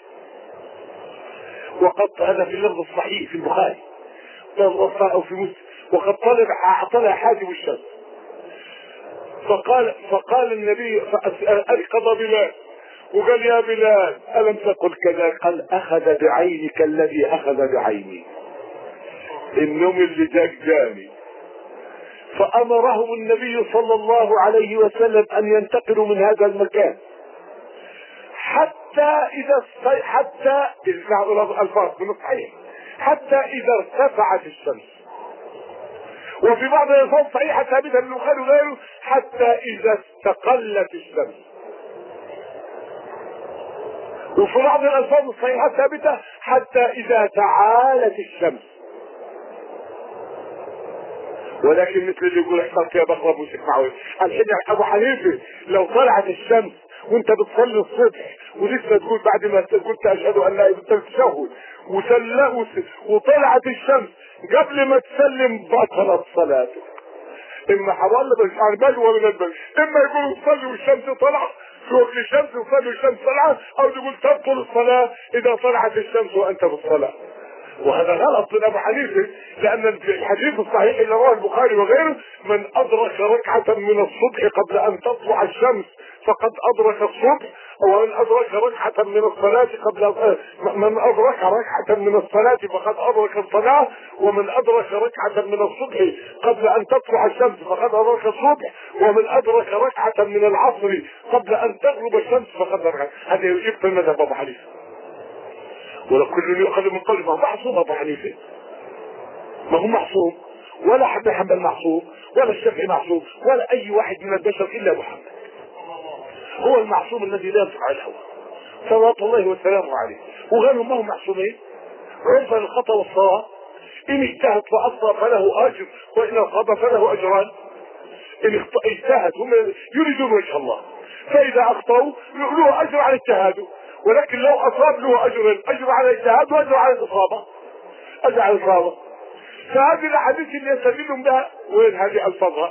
وقد هذا في اللفظ الصحيح في البخاري او في مسلم، وقد طلع حاجب الشمس. فقال النبي فأيقظ بلال وقال يا بلال ألم تقل كذا؟ قال أخذ بعينك الذي أخذ بعيني، النوم اللي جاك جاني. فأمرهم النبي صلى الله عليه وسلم أن ينتقلوا من هذا المكان حتى الفاظ من الصحيح حتى إذا ارتفعت الشمس، وفي بعض الألفاظ صحيحة ثابتة من البخاري وغيره حتى إذا استقلت الشمس، وفي بعض الألفاظ الصحيحة ثابتة حتى إذا تعالت الشمس. ولكن مثل اللي يقول احترت يا بقرة موسيقى معوي الحين أبو حنيفة لو طلعت الشمس وانت بتصلي الصبح ولسه تقول بعد ما قلت اشهد ان لا اله الا الله تشهد وطلعت الشمس قبل ما تسلم بطلت صلاتك. اما حوالي عن بل ومن البل، اما يقولوا تصلي والشمس طلعت في وقت الشمس وصلي والشمس طلعت، او تقول تبطل الصلاة اذا طلعت الشمس وانت في الصلاة. وهذا غلط من ابو حنيفه، لان الحديث الصحيح اللي رواه البخاري وغيره: من ادرك ركعه من الصبح قبل ان تطلع الشمس فقد ادرك الصبح، ومن ادرك ركعه من الصلاه من ادرك ركعه من الصلاه فقد ادرك الصلاه، ومن ادرك ركعه من الصبح قبل ان تطلع الشمس فقد ادرك الصبح، ومن ادرك ركعه من العصر قبل ان تغرب الشمس فقد ادرك. هذا يبطل مذهب ابو حنيفه، ولو كل يؤخذ من قوله. ما هو معصوم ابو حنيفه، ما هو معصوم، ولا حد حنبل معصوم، ولا الشافعي معصوم، ولا اي واحد من البشر الا محمد هو المعصوم الذي لا ينطق عن الهوى صلوات الله وسلامه عليه. وغيرهم ما هم معصومين، عرفا الخطا والصواب. ان اجتهد فاصاب فله اجر، وان اصاب فله اجران. ان اجتهد هم يريدون وجه الله، فاذا اخطاوا له اجر على اجتهاده، ولكن لو اصاب له اجر على الاجتهاد واجر على الاصابه، اجر على الاصابه. فهذه الاحاديث اللي يستدلون بها وين هذه الفاظها؟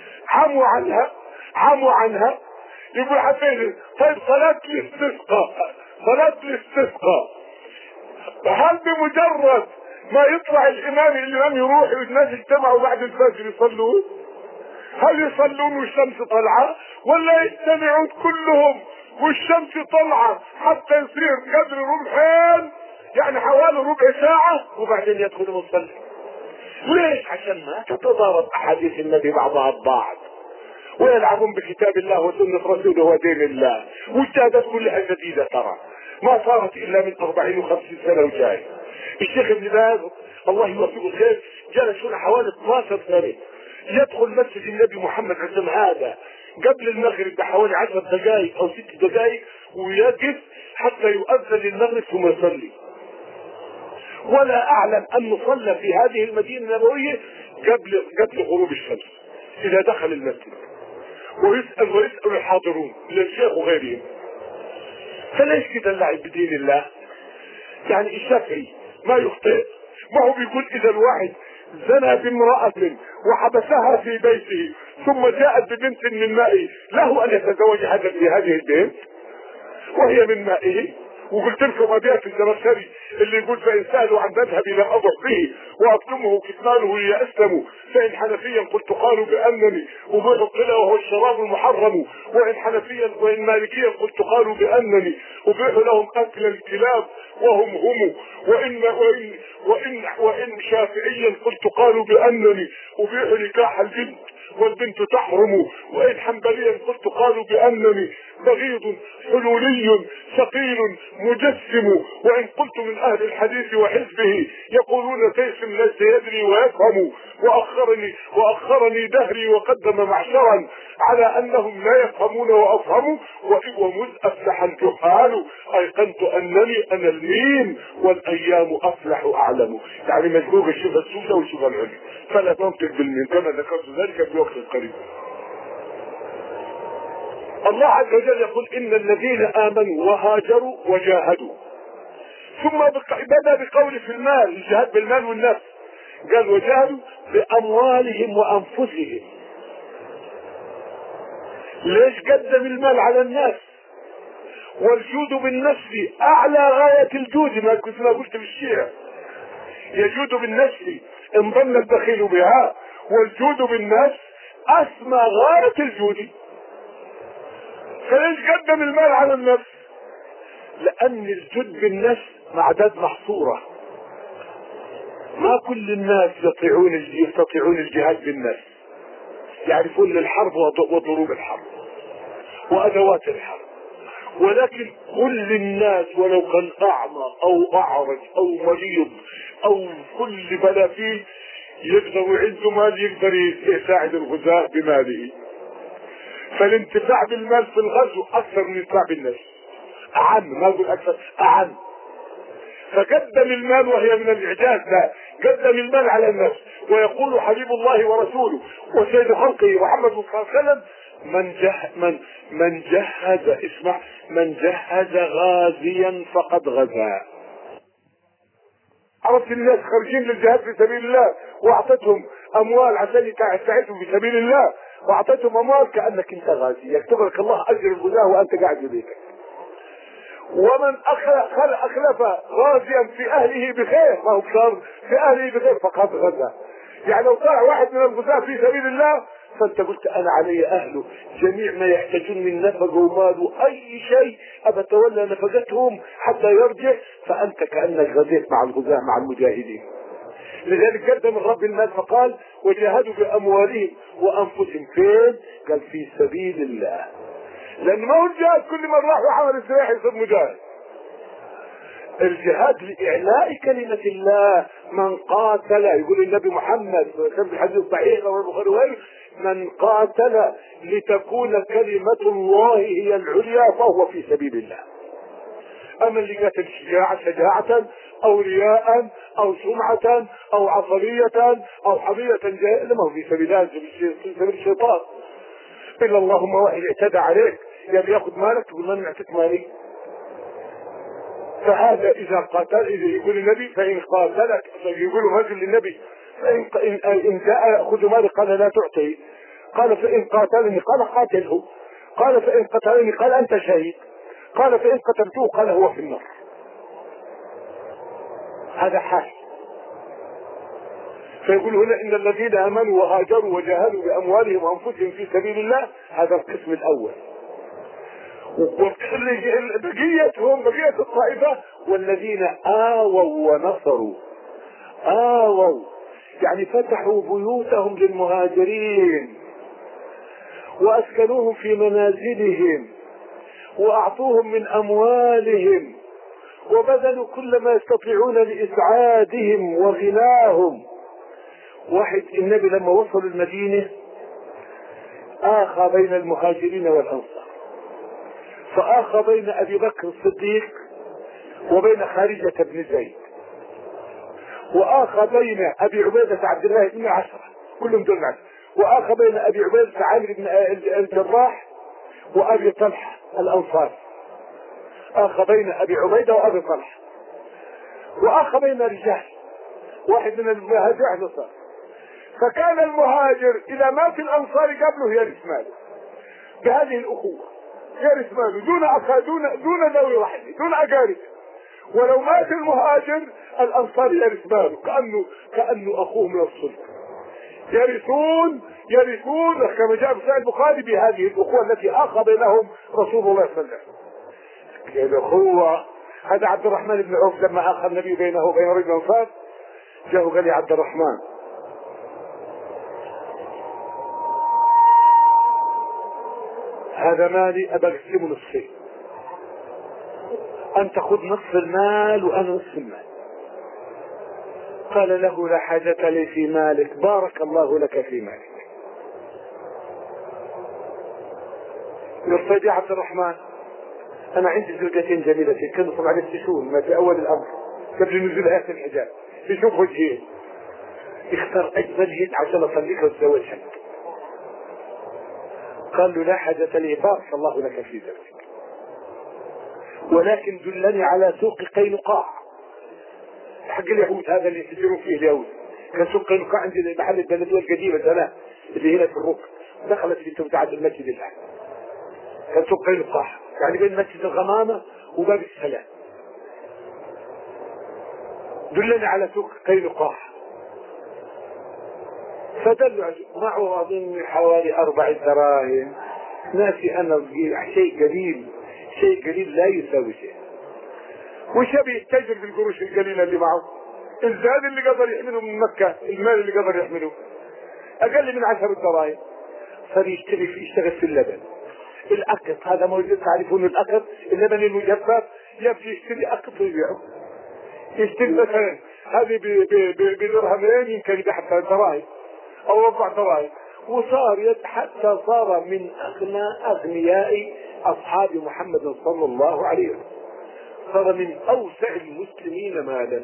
عموا عنها يقول حتى. طيب صلاة الاستسقاء هل بمجرد ما يطلع الامام يروح والناس اجتمعوا بعد الفجر يصلون؟ هل يصلون والشمس طالعه، ولا يجتمعون كلهم والشمس طالعه حتى يصير قدر ربعين، يعني حوالي ربع ساعه، وبعدين يدخلوا يصلي؟ ليش؟ عشان ما تتضارب احاديث النبي بعضها ببعض، ويلعبون بكتاب الله وسنة رسوله ودين الله، واجتهادات كلها جديدة ترى ما صارت الا من 40 و50 سنة وجاي. الشيخ ابن باز الله يوفقه الخير جلس هنا حوالي 12 سنة يدخل مسجد النبي محمد عزم هذا قبل المغرب بحوالي 10 دقائق او 6 دقائق، ويقف حتى يؤذن المغرب ثم يصلي. ولا اعلم ان صلى في هذه المدينة النبوية قبل غروب الشمس اذا دخل المسجد، ويسأل الحاضرون للشيخ وغيرهم. فليش كده اللعب بدين الله؟ يعني الشافعي ما يخطئ، ما هو بيقول اذا الواحد زنى بامرأة وحبسها في بيته ثم جاءت ببنت من مائه له ان يتزوج هذا في هذه البنت وهي من مائه. وقلت لكم ابيات الزمخشري اللي يقول: فان سالوا عن مذهبي لم اضح به واكتمه كتمانه ليأسلموا، فان حنفيا قلت قالوا بانني ابيح القلى وهو الشراب المحرم، وان مالكيا قلت قالوا بانني ابيح لهم اكل الكلاب وهم وان شافعيا قلت قالوا بانني ابيح نكاح البنت والبنت تحرم، وان حنبليا قلت قالوا بانني بغيض حلولي ثقيل مجسم، وان قلت من اهل الحديث وحزبه يقولون تيسم ليس يدري ويفهم، واخرني دهري وقدم معشرا على انهم لا يفهمون وافهموا، ومذ افلح الجحال ايقنت انني انا المين والايام افلح اعلم. يعني مجموع الشبه السوداء والشبه العليا، فلا تنطق بالمين كما ذكرت ذلك في وقت قريب. الله عز وجل يقول: ان الذين امنوا وهاجروا وجاهدوا، ثم بدا بقول في المال، الجهاد بالمال والنفس، قال: وجاهدوا باموالهم وانفسهم. ليش قدم المال على الناس؟ والجود بالنفس اعلى غاية الجود، ما قلت بالشيعة يجود بالنفس ان ظن البخيل بها، والجود بالنفس اسمى غاية الجود. فليش قدم المال على النفس؟ لان الجود بالنفس معدات محصورة، ما كل الناس يستطيعون الجهاد بالنفس، يعرفون الحرب وضروب الحرب وادوات الحرب، ولكن كل الناس ولو كان اعمى او اعرج او مريض او كل بلا فيه يقدر عنده مال يقدر يساعد الغزاة بماله. فالانتفاع بالمال في الغزو اكثر من الانتفاع بالنفس، اعم، ما اقول اكثر، اعم. فقدم المال وهي من الاعجاز، لا قدم المال على النفس. ويقول حبيب الله ورسوله وسيد خلقه محمد صلى الله عليه وسلم: من جهز غازيا فقد غزا. عرفت الناس خارجين للجهاد في سبيل الله واعطتهم اموال عشان يساعدهم في سبيل الله، واعطتهم اموال كانك انت غازي، يكتب لك الله اجر الغزاة وانت قاعد ببيتك. ومن اخلف غازيا في اهله بخير، ما هو بشر، في اهله بخير فقد غزا. يعني لو طلع واحد من الغزاة في سبيل الله فانت قلت انا علي اهله جميع ما يحتاجون من نفقه ومال واي شيء ابتولى نفقتهم حتى يرجع، فانت كانك غزيت مع الغزاة مع المجاهدين. لذلك قدم الرب المال فقال وجاهدوا باموالهم وانفسهم. فين؟ قال في سبيل الله. لان ما هو الجهاد كل من راح وحمل السلاح يصير مجاهد. الجهاد لإعلاء كلمة الله. من قاتل، يقول النبي محمد في الحديث الصحيح رواه البخاري وغيره، من قاتل لتكون كلمة الله هي العليا فهو في سبيل الله. اما اللي قاتل شجاعة او رياء او سمعة او عصبية او حمية جاهلة ما هو في سبيل الله، في سبيل الشيطان. الا اللهم واحد اعتدى عليك يعني ياخذ مالك تقول من اعطيك مالي. فهذا اذا قاتل، اذا يقول النبي فان قاتلك، يقول رجل للنبي فان جاء ياخذ مالي قال لا تعطي، قال فان قاتلني قال قاتله، قال فان قتلني قال انت شهيد، قال فان قتلته قال هو في النار. هذا حال. فيقول هنا ان الذين امنوا وهاجروا وجاهدوا باموالهم وانفسهم في سبيل الله، هذا القسم الاول. بقية الطائفة والذين آووا ونصروا. آووا يعني فتحوا بيوتهم للمهاجرين وأسكنوهم في منازلهم وأعطوهم من أموالهم وبذلوا كل ما يستطيعون لإسعادهم وغناهم. واحد النبي لما وصل المدينة آخى بين المهاجرين والأنصار، فآخى بين أبي بكر الصديق وبين خارجة بن زيد، وآخى بين أبي عبيدة عبد الله بن عشرة كلهم دول عشرة، وآخى بين أبي عبيدة عامر بن الجراح وأبي طلحة الأنصار، آخى بين أبي عبيدة وأبي طلحة، وآخى بين رجال واحد من المهاجر الأنصار. فكان المهاجر إذا مات الأنصار قبله يرث ماله بهذه الأخوة، يرث ماله دون ذوي رحمه دون أقارب. ولو مات المهاجر الأنصار يرث ماله كأنه أخوه من الصلب، يرثون كما جاء في صحيح البخاري بهذه الأخوة التي آخى بينهم رسول الله صلى الله عليه وسلم. الأخوة هذا عبد الرحمن بن عوف لما آخى النبي بينه وبين رجل أنصار جاءه قال لي عبد الرحمن هذا مالي أبى أقسمه نصفين، أنت خذ نصف المال وأنا نصف المال. قال له لا حاجة لي في مالك، بارك الله لك في مالك. قلت يا عبد الرحمن أنا عندي زوجتين جميلتين كانوا طبعا يفتشون ما في أول الأمر قبل نزول آية الحجاب يشوف وجهين، اختار أجملهن عشان أصليك وتزوجهن. قال له لا حاجة لي، بارك الله لك في زوجك، ولكن دلني على سوق قينقاع حق اليهود، هذا اللي يتجروا فيه اليهود. كان سوق قينقاع عند محل البلدية القديمة زمان اللي هنا في الركن، دخلت في توسعة المسجد الآن. كان سوق قينقاع يعني بين مسجد الغمامة وباب السلام. دلني على سوق قينقاع، فدلوا معه أظن حوالي 4 دراهم، ناسي أنا شيء قليل لا يساوي شيء. وش يبي يتجر بالقروش القليلة اللي معه؟ الزاد اللي قدر يحمله من مكة، المال اللي قدر يحمله أقل من 10 دراهم. يشتغل في اللبن، الأقط هذا موجود، تعرفون الأقط اللبن المجفف، يبي يشتري أقط ويبيعه. يشتري مثلا هذه بدرهمين يمكن حتى دراهم أو 4 دراهم، وصار حتى صار من أغنياء أصحاب محمد صلى الله عليه وسلم، صار من أوسع المسلمين مالا.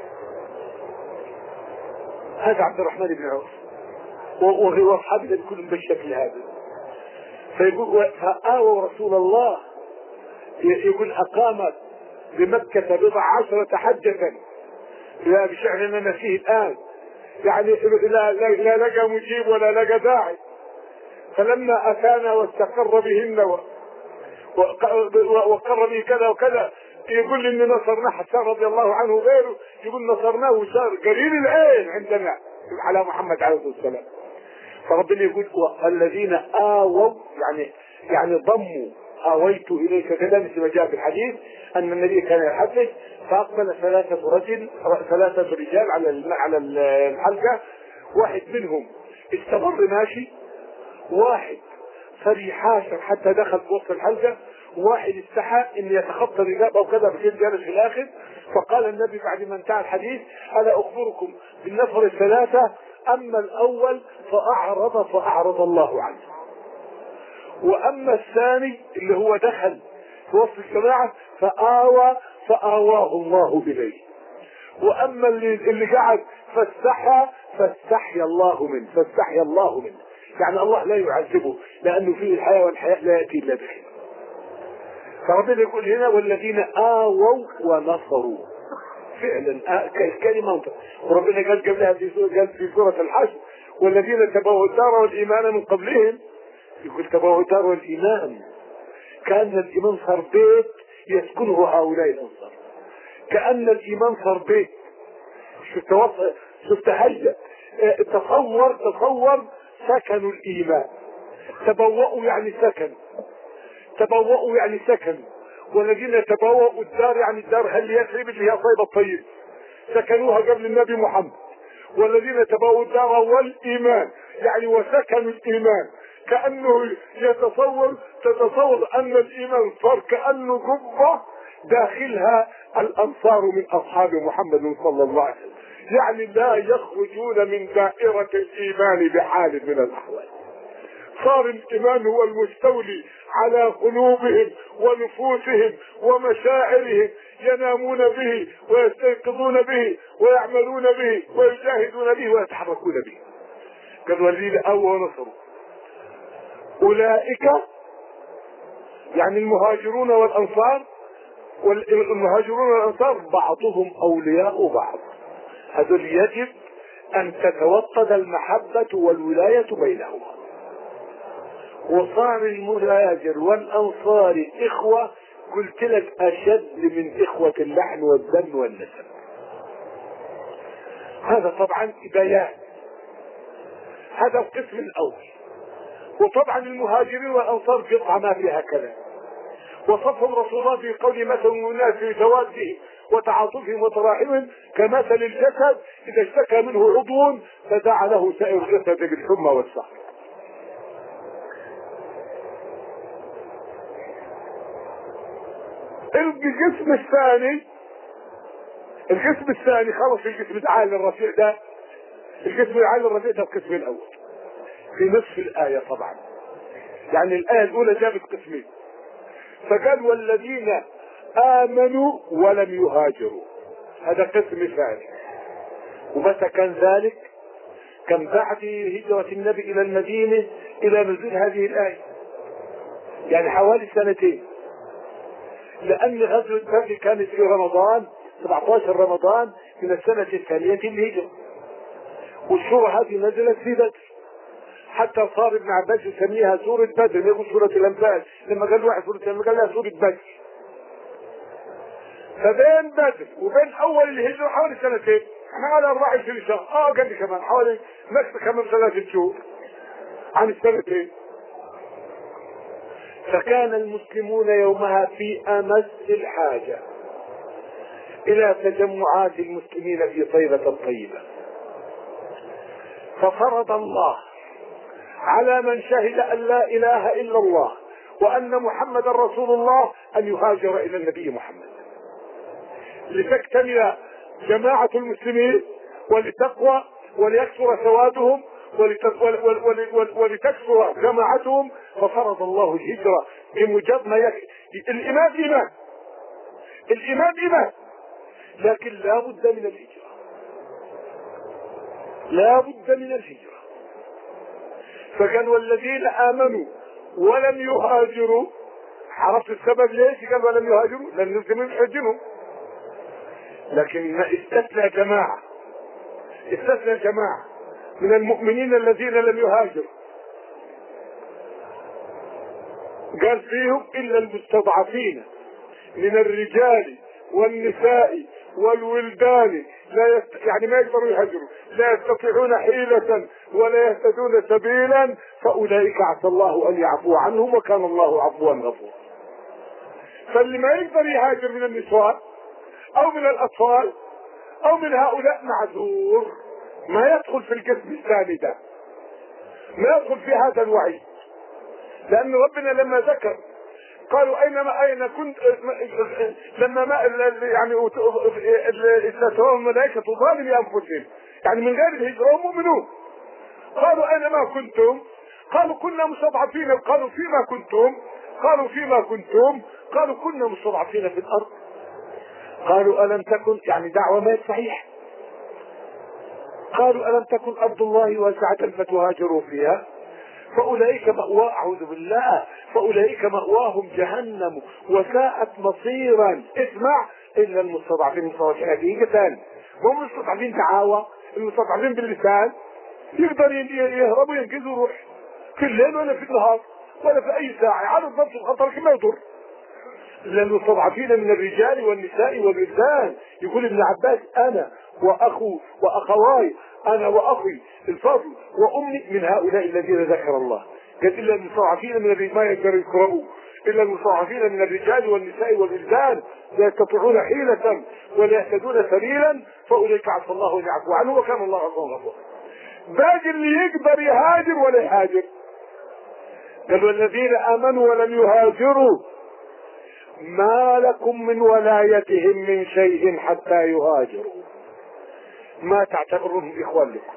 هذا عبد الرحمن بن عوف وغير أصحابه كلهم بالشكل هذا. فيقول فآووا رسول الله، يقول أقامت بمكة 10 حجة لا بشعرنا نسيه الآن، يعني لا لقى مجيب ولا لقى داعي. فلما أتانا واستقر بهن وقر به كذا وكذا، يقول ان نصرناه حسان رضي الله عنه غيره يقول نصرناه وصار قليل العين عندنا على محمد عليه الصلاه والسلام. فربنا يقول الذين آووا يعني ضموا، آويت إليك كذا مثل ما جاء في الحديث أن النبي كان يحدث فأقبل ثلاثة رجال على الحلقة، واحد منهم استمر ماشي، واحد صار يحاشر حتى دخل في وسط الحلقة، واحد استحى ان يتخطى الرجال او كذا بكيف جالس في الاخر. فقال النبي بعد ما انتهى الحديث الا اخبركم بالنفر الثلاثة، اما الاول فاعرض الله عنه، واما الثاني اللي هو دخل في وسط الجماعة فآواه الله اليه، واما اللي قعد فاستحيا الله منه، يعني الله لا يعذبه لانه فيه الحياة والحياة لا يأتي الا بخير. فربنا يقول هنا والذين آووا ونصروا، فعلا كلمة، وربنا قال قبلها في سورة الحشر والذين تبوأوا الدار والإيمان من قبلهم، يقول تبوأوا الدار والإيمان، كأن الإيمان صار بيت يسكنه هؤلاء الأنصار، كأن الإيمان صار بيت. شفت هيا تصور سكنوا الإيمان، تبوأوا يعني سكن، والذين تبوأوا الدار يعني الدار هل يثرب اللي هي صيب الطيب سكنوها قبل النبي محمد، والذين تبوأوا الدار والإيمان يعني وسكنوا الإيمان، كأنه تتصور أن الإيمان صار كأنه قبة داخلها الأنصار من أصحاب محمد صلى الله عليه وسلم، يعني لا يخرجون من دائرة الإيمان بحال من الأحوال. صار الإيمان هو المستولي على قلوبهم ونفوسهم ومشاعرهم، ينامون به ويستيقظون به ويعملون به ويجاهدون به ويتحركون به. قال والذين آووا ونصروا أولئك يعني المهاجرون والأنصار، والمهاجرون والأنصار بعضهم أولياء بعض، هذول يجب أن تتوطد المحبة والولاية بينهما. وصار المهاجر والأنصار إخوة، قلت لك أشد من إخوة اللحم والدم والنسب. هذا طبعا بيان، هذا القسم الأول. وطبعا المهاجرين والأنصار قطعة ما فيها كلام، وصفهم رسول الله في قول مثل الناس في توادهم وتعاطفهم وتراحمهم كمثل الجسد إذا اشتكى منه عضو فدعا له سائر الجسد بالحمى والسهر. القسم الثاني خلص القسم العالي الرفيع ده، القسم العالي الرفيع ده القسم الأول في نصف الآية طبعا، يعني الآية الأولى جابت قسمين، فقال والذين آمنوا ولم يهاجروا، هذا قسم ثاني. ومتى كان ذلك؟ كان بعد هجرة النبي إلى المدينة إلى نزول هذه الآية، يعني حوالي سنتين، لأن غزوة بدر كانت في رمضان 17 رمضان من السنة الثانية للهجرة، والسورة هذه نزلت في بدر، حتى صار ابن عباس يسميها سورة بدر، يقول سورة الأنفال، لما قال واحد سورة الأنفال قال لها سورة بدر. فبين بدر وبين أول الهجرة حوالي سنتين، احنا على 24 شهر، قبل كمان حوالي نفس كمان 3 شهور عن السنتين. فكان المسلمون يومها في أمس الحاجة إلى تجمعات المسلمين في طيبة الطيبة، ففرض الله على من شهد أن لا إله إلا الله وأن محمد رسول الله أن يهاجر إلى النبي محمد لتكتمل جماعة المسلمين ولتقوى وليكثر سوادهم ولتكثر جماعتهم. ففرض الله الهجرة بمجرد ما الإيمان إيمان، لكن لا بد من الهجرة. فقال والذين آمنوا ولم يهاجروا، عرفت السبب ليش قال ولم يهاجروا؟ لأن المسلمين يهاجروا، لكن استثنى جماعة من المؤمنين الذين لم يهاجروا. قال فيهم إلا المستضعفين من الرجال والنساء والولدان يعني ما يقدروا يهاجروا، لا يستطيعون حيلة ولا يهتدون سبيلا، فأولئك عسى الله أن يعفو عنهم وكان الله عفوا غفورا. فاللي ما يقدر يهاجر من النساء أو من الأطفال أو من هؤلاء معذور، ما يدخل في القسم الثاني ده، ما يدخل في هذا الوعيد. لأن ربنا لما ذكر قالوا أين كنت لما ما يعني استثنوا الملائكة ظالمي أنفسهم، يعني من غير الهجرة مؤمنون. قالوا أين ما كنتم؟ قالوا كنا مستضعفين. قالوا فيما كنتم؟ قالوا فيما كنتم؟ قالوا كنا مستضعفين في الأرض. قالوا ألم تكن، يعني دعوة ما صحيح. قالوا ألم تكن أرض الله واسعة فتهاجروا فيها فأولئك أعوذ بالله، فأولئك مأواهم جهنم وساءت مصيرا. اسمع، إلا المستضعفين حقيقة، هم المستضعفين دعاوى، المستضعفين باللسان يقدر يهرب وينقذ ويروح في الليل ولا في النهار ولا في أي ساعة على الضبط الخطر كما يضر. إلا المستضعفين من الرجال والنساء والولدان. يقول ابن عباس أنا وأخواي، أنا وأخي الفضل وأمي من هؤلاء الذين ذكر الله. قال إلا المستضعفين من الرجال، ما يقدروا يقرأوا، إلا المستضعفين من الرجال والنساء والولدان لا يستطيعون حيلة ولا يهتدون سبيلا فأولئك عسى الله أن يعفو عنه وكان الله عفوا غفورا. باقي اللي يقدر يهاجر ولا يهاجر. قال والذين آمنوا ولم يهاجروا ما لكم من ولايتهم من شيء حتى يهاجروا. ما تعتبرونهم إخوان لكم،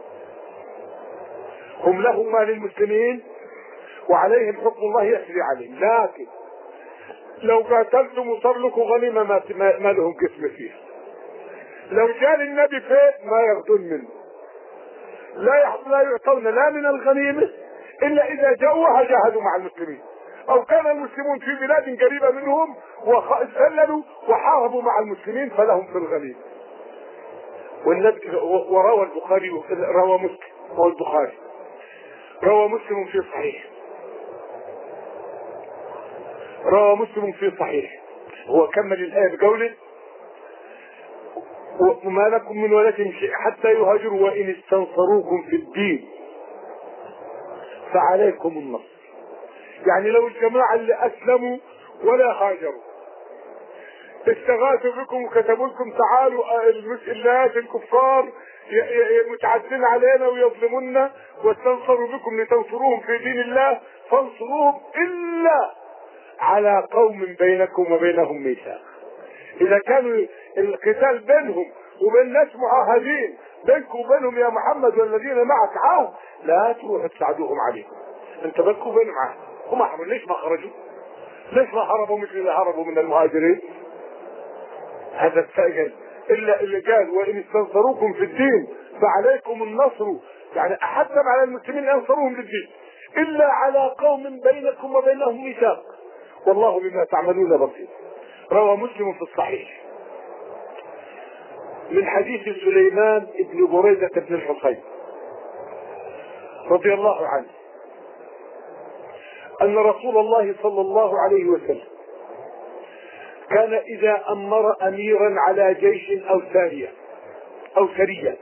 هم لهم ما للمسلمين وعليهم حكم الله يسري عليهم، لكن لو قاتلتم وصار لكم غنيمة ما لهم قسم فيها. لو جاء النبي فين ما ياخذون منه، لا يعطون لا من الغنيمة إلا إذا جاءوا جاهدوا مع المسلمين، أو كان المسلمون في بلاد قريبة منهم وسللوا وحاربوا مع المسلمين فلهم في الغنيمة. وروى البخاري روى مسلم والبخاري روى مسلم في صحيح، روى مسلم في صحيح. هو كمل الآية بقوله وما لكم من ولاية شيء حتى يهاجروا وإن استنصروكم في الدين فعليكم النصر. يعني لو الجماعة اللي أسلموا ولا هاجروا استغاثوا بكم وكتبوا لكم تعالوا الناس الكفار متعدين علينا ويظلمونا واستنصروا بكم لتنصروهم في دين الله فانصروهم إلا على قوم بينكم وبينهم ميثاق. إذا كانوا القتال بينهم وبين ناس معاهدين بينكم وبينهم يا محمد والذين معك عهد لا تروحوا تساعدوهم عليكم، انت بينكم وبينهم عهد. هم أحمد ليش ما خرجوا؟ ليش ما هربوا مثل اللي هربوا من المهاجرين؟ هذا السائل إلا اللي قال وإن استنصروكم في الدين فعليكم النصر، يعني أحتم على المسلمين أن ينصروهم للدين إلا على قوم بينكم وبينهم ميثاق والله بما تعملون بصير. روى مسلم في الصحيح من حديث سليمان بن بريدة بن الحصين رضي الله عنه أن رسول الله صلى الله عليه وسلم كان إذا أمر أميرا على جيش أو سرية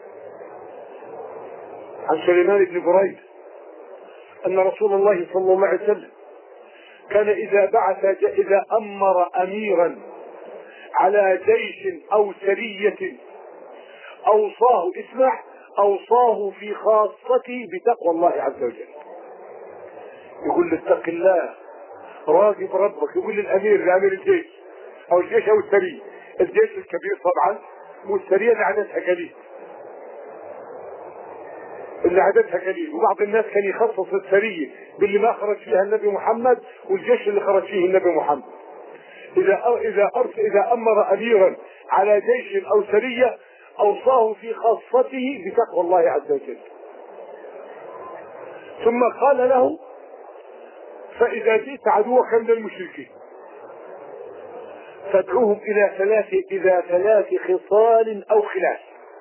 عن سليمان بن بريدة أن رسول الله صلى الله عليه وسلم كان إذا أمر أميرا على جيش أو سرية أوصاه في خاصته بتقوى الله عز وجل. يقول له اتق الله راقب ربك. يقول للأمير لأمير الجيش أو الجيش أو السرية، الجيش الكبير طبعا والسرية اللي عددها قليل وبعض الناس كان يخصص السرية باللي ما خرج فيها النبي محمد والجيش اللي خرج فيه النبي محمد. إذا أمر أميرا على جيش أو سرية أوصاه في خاصته بتقوى الله عز وجل. ثم قال له فإذا جئت عدوك من المشركين فادعوهم إلى ثلاث خصال أو خلال.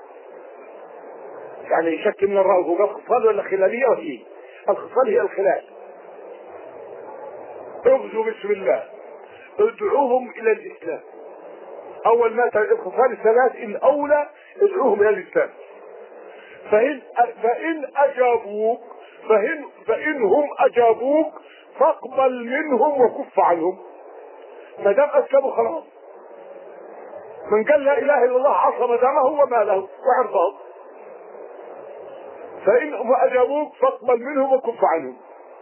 يعني شك من الرأي هو خصال ولا خلالية وهي الخصال هي الخلال. اغزوا بسم الله، ادعوهم الى الاسلام. اول ما خصال الثلاث الاولى ادعوهم الى الاسلام. فان اجابوك فانهم اجابوك فاقبل منهم وكف عنهم. ما دام اسلموا خلاص، من قال لا اله الا الله عصم دمه وماله وعرضه. فانهم اجابوك فاقبل منهم وكف عنهم.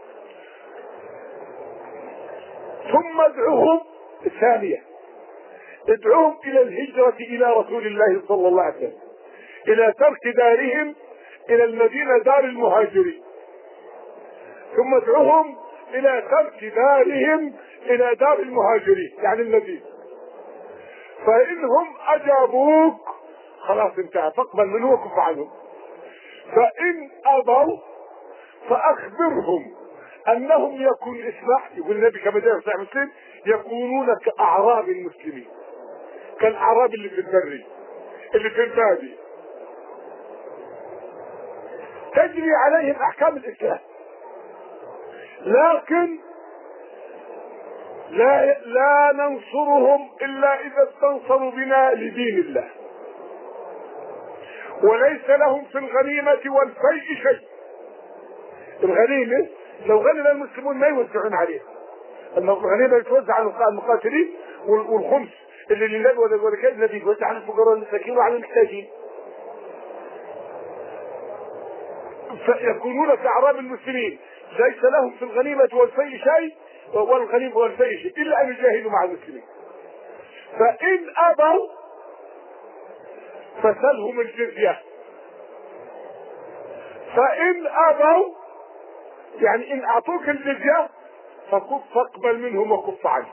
ثم ادعوهم الثانية، ادعوهم الى الهجرة الى رسول الله صلى الله عليه وسلم، الى ترك دارهم الى المدينة دار المهاجرين. ثم ادعوهم الى ترك دارهم الى دار المهاجرين يعني المدينة. فانهم اجابوك خلاص انتهى، فاقبل منهم وكف عنهم. فان ابوا فاخبرهم انهم يقول النبي كما جاء في صحيح مسلم يكونون كاعراب المسلمين، كالاعراب اللي في البري اللي في البادي، تجري عليهم احكام الاسلام، لكن لا ننصرهم الا اذا استنصروا بنا لدين الله، وليس لهم في الغنيمة والفيء شيء. الغنيمة لو غنم المسلمون ما يوزعون عليه، الغنيمة يتوزع على المقاتلين، والخمس اللي لله والكيد الذي يتوزع على الفقراء والمساكين وعلى المحتاجين. فيكونون كأعراب المسلمين ليس لهم في الغنيمة والفيء شيء، والغنيمة والفيء شيء إلا أن يجاهدوا مع المسلمين. فإن أبوا فسلهم الجزية. فإن أبوا يعني إن أعطوك الجزية فاقبل منهم وكف عنهم.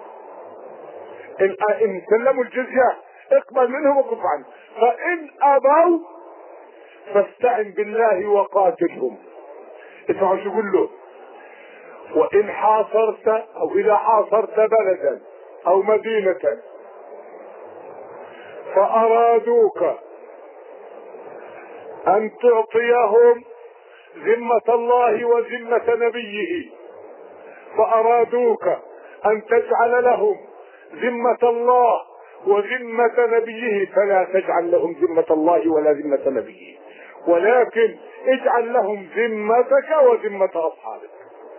إن سلموا الجزية اقبل منهم وكف عنهم. فإن أبوا فاستعن بالله وقاتلهم. اسمعوا شو يقول له: وإن حاصرت أو إذا حاصرت بلدا أو مدينة فأرادوك أن تعطيهم ذمة الله وذمة نبيه، فأرادوك أن تجعل لهم ذمة الله وذمة نبيه، فلا تجعل لهم ذمة الله ولا ذمة نبيه، ولكن اجعل لهم ذمتك وذمة أصحابك،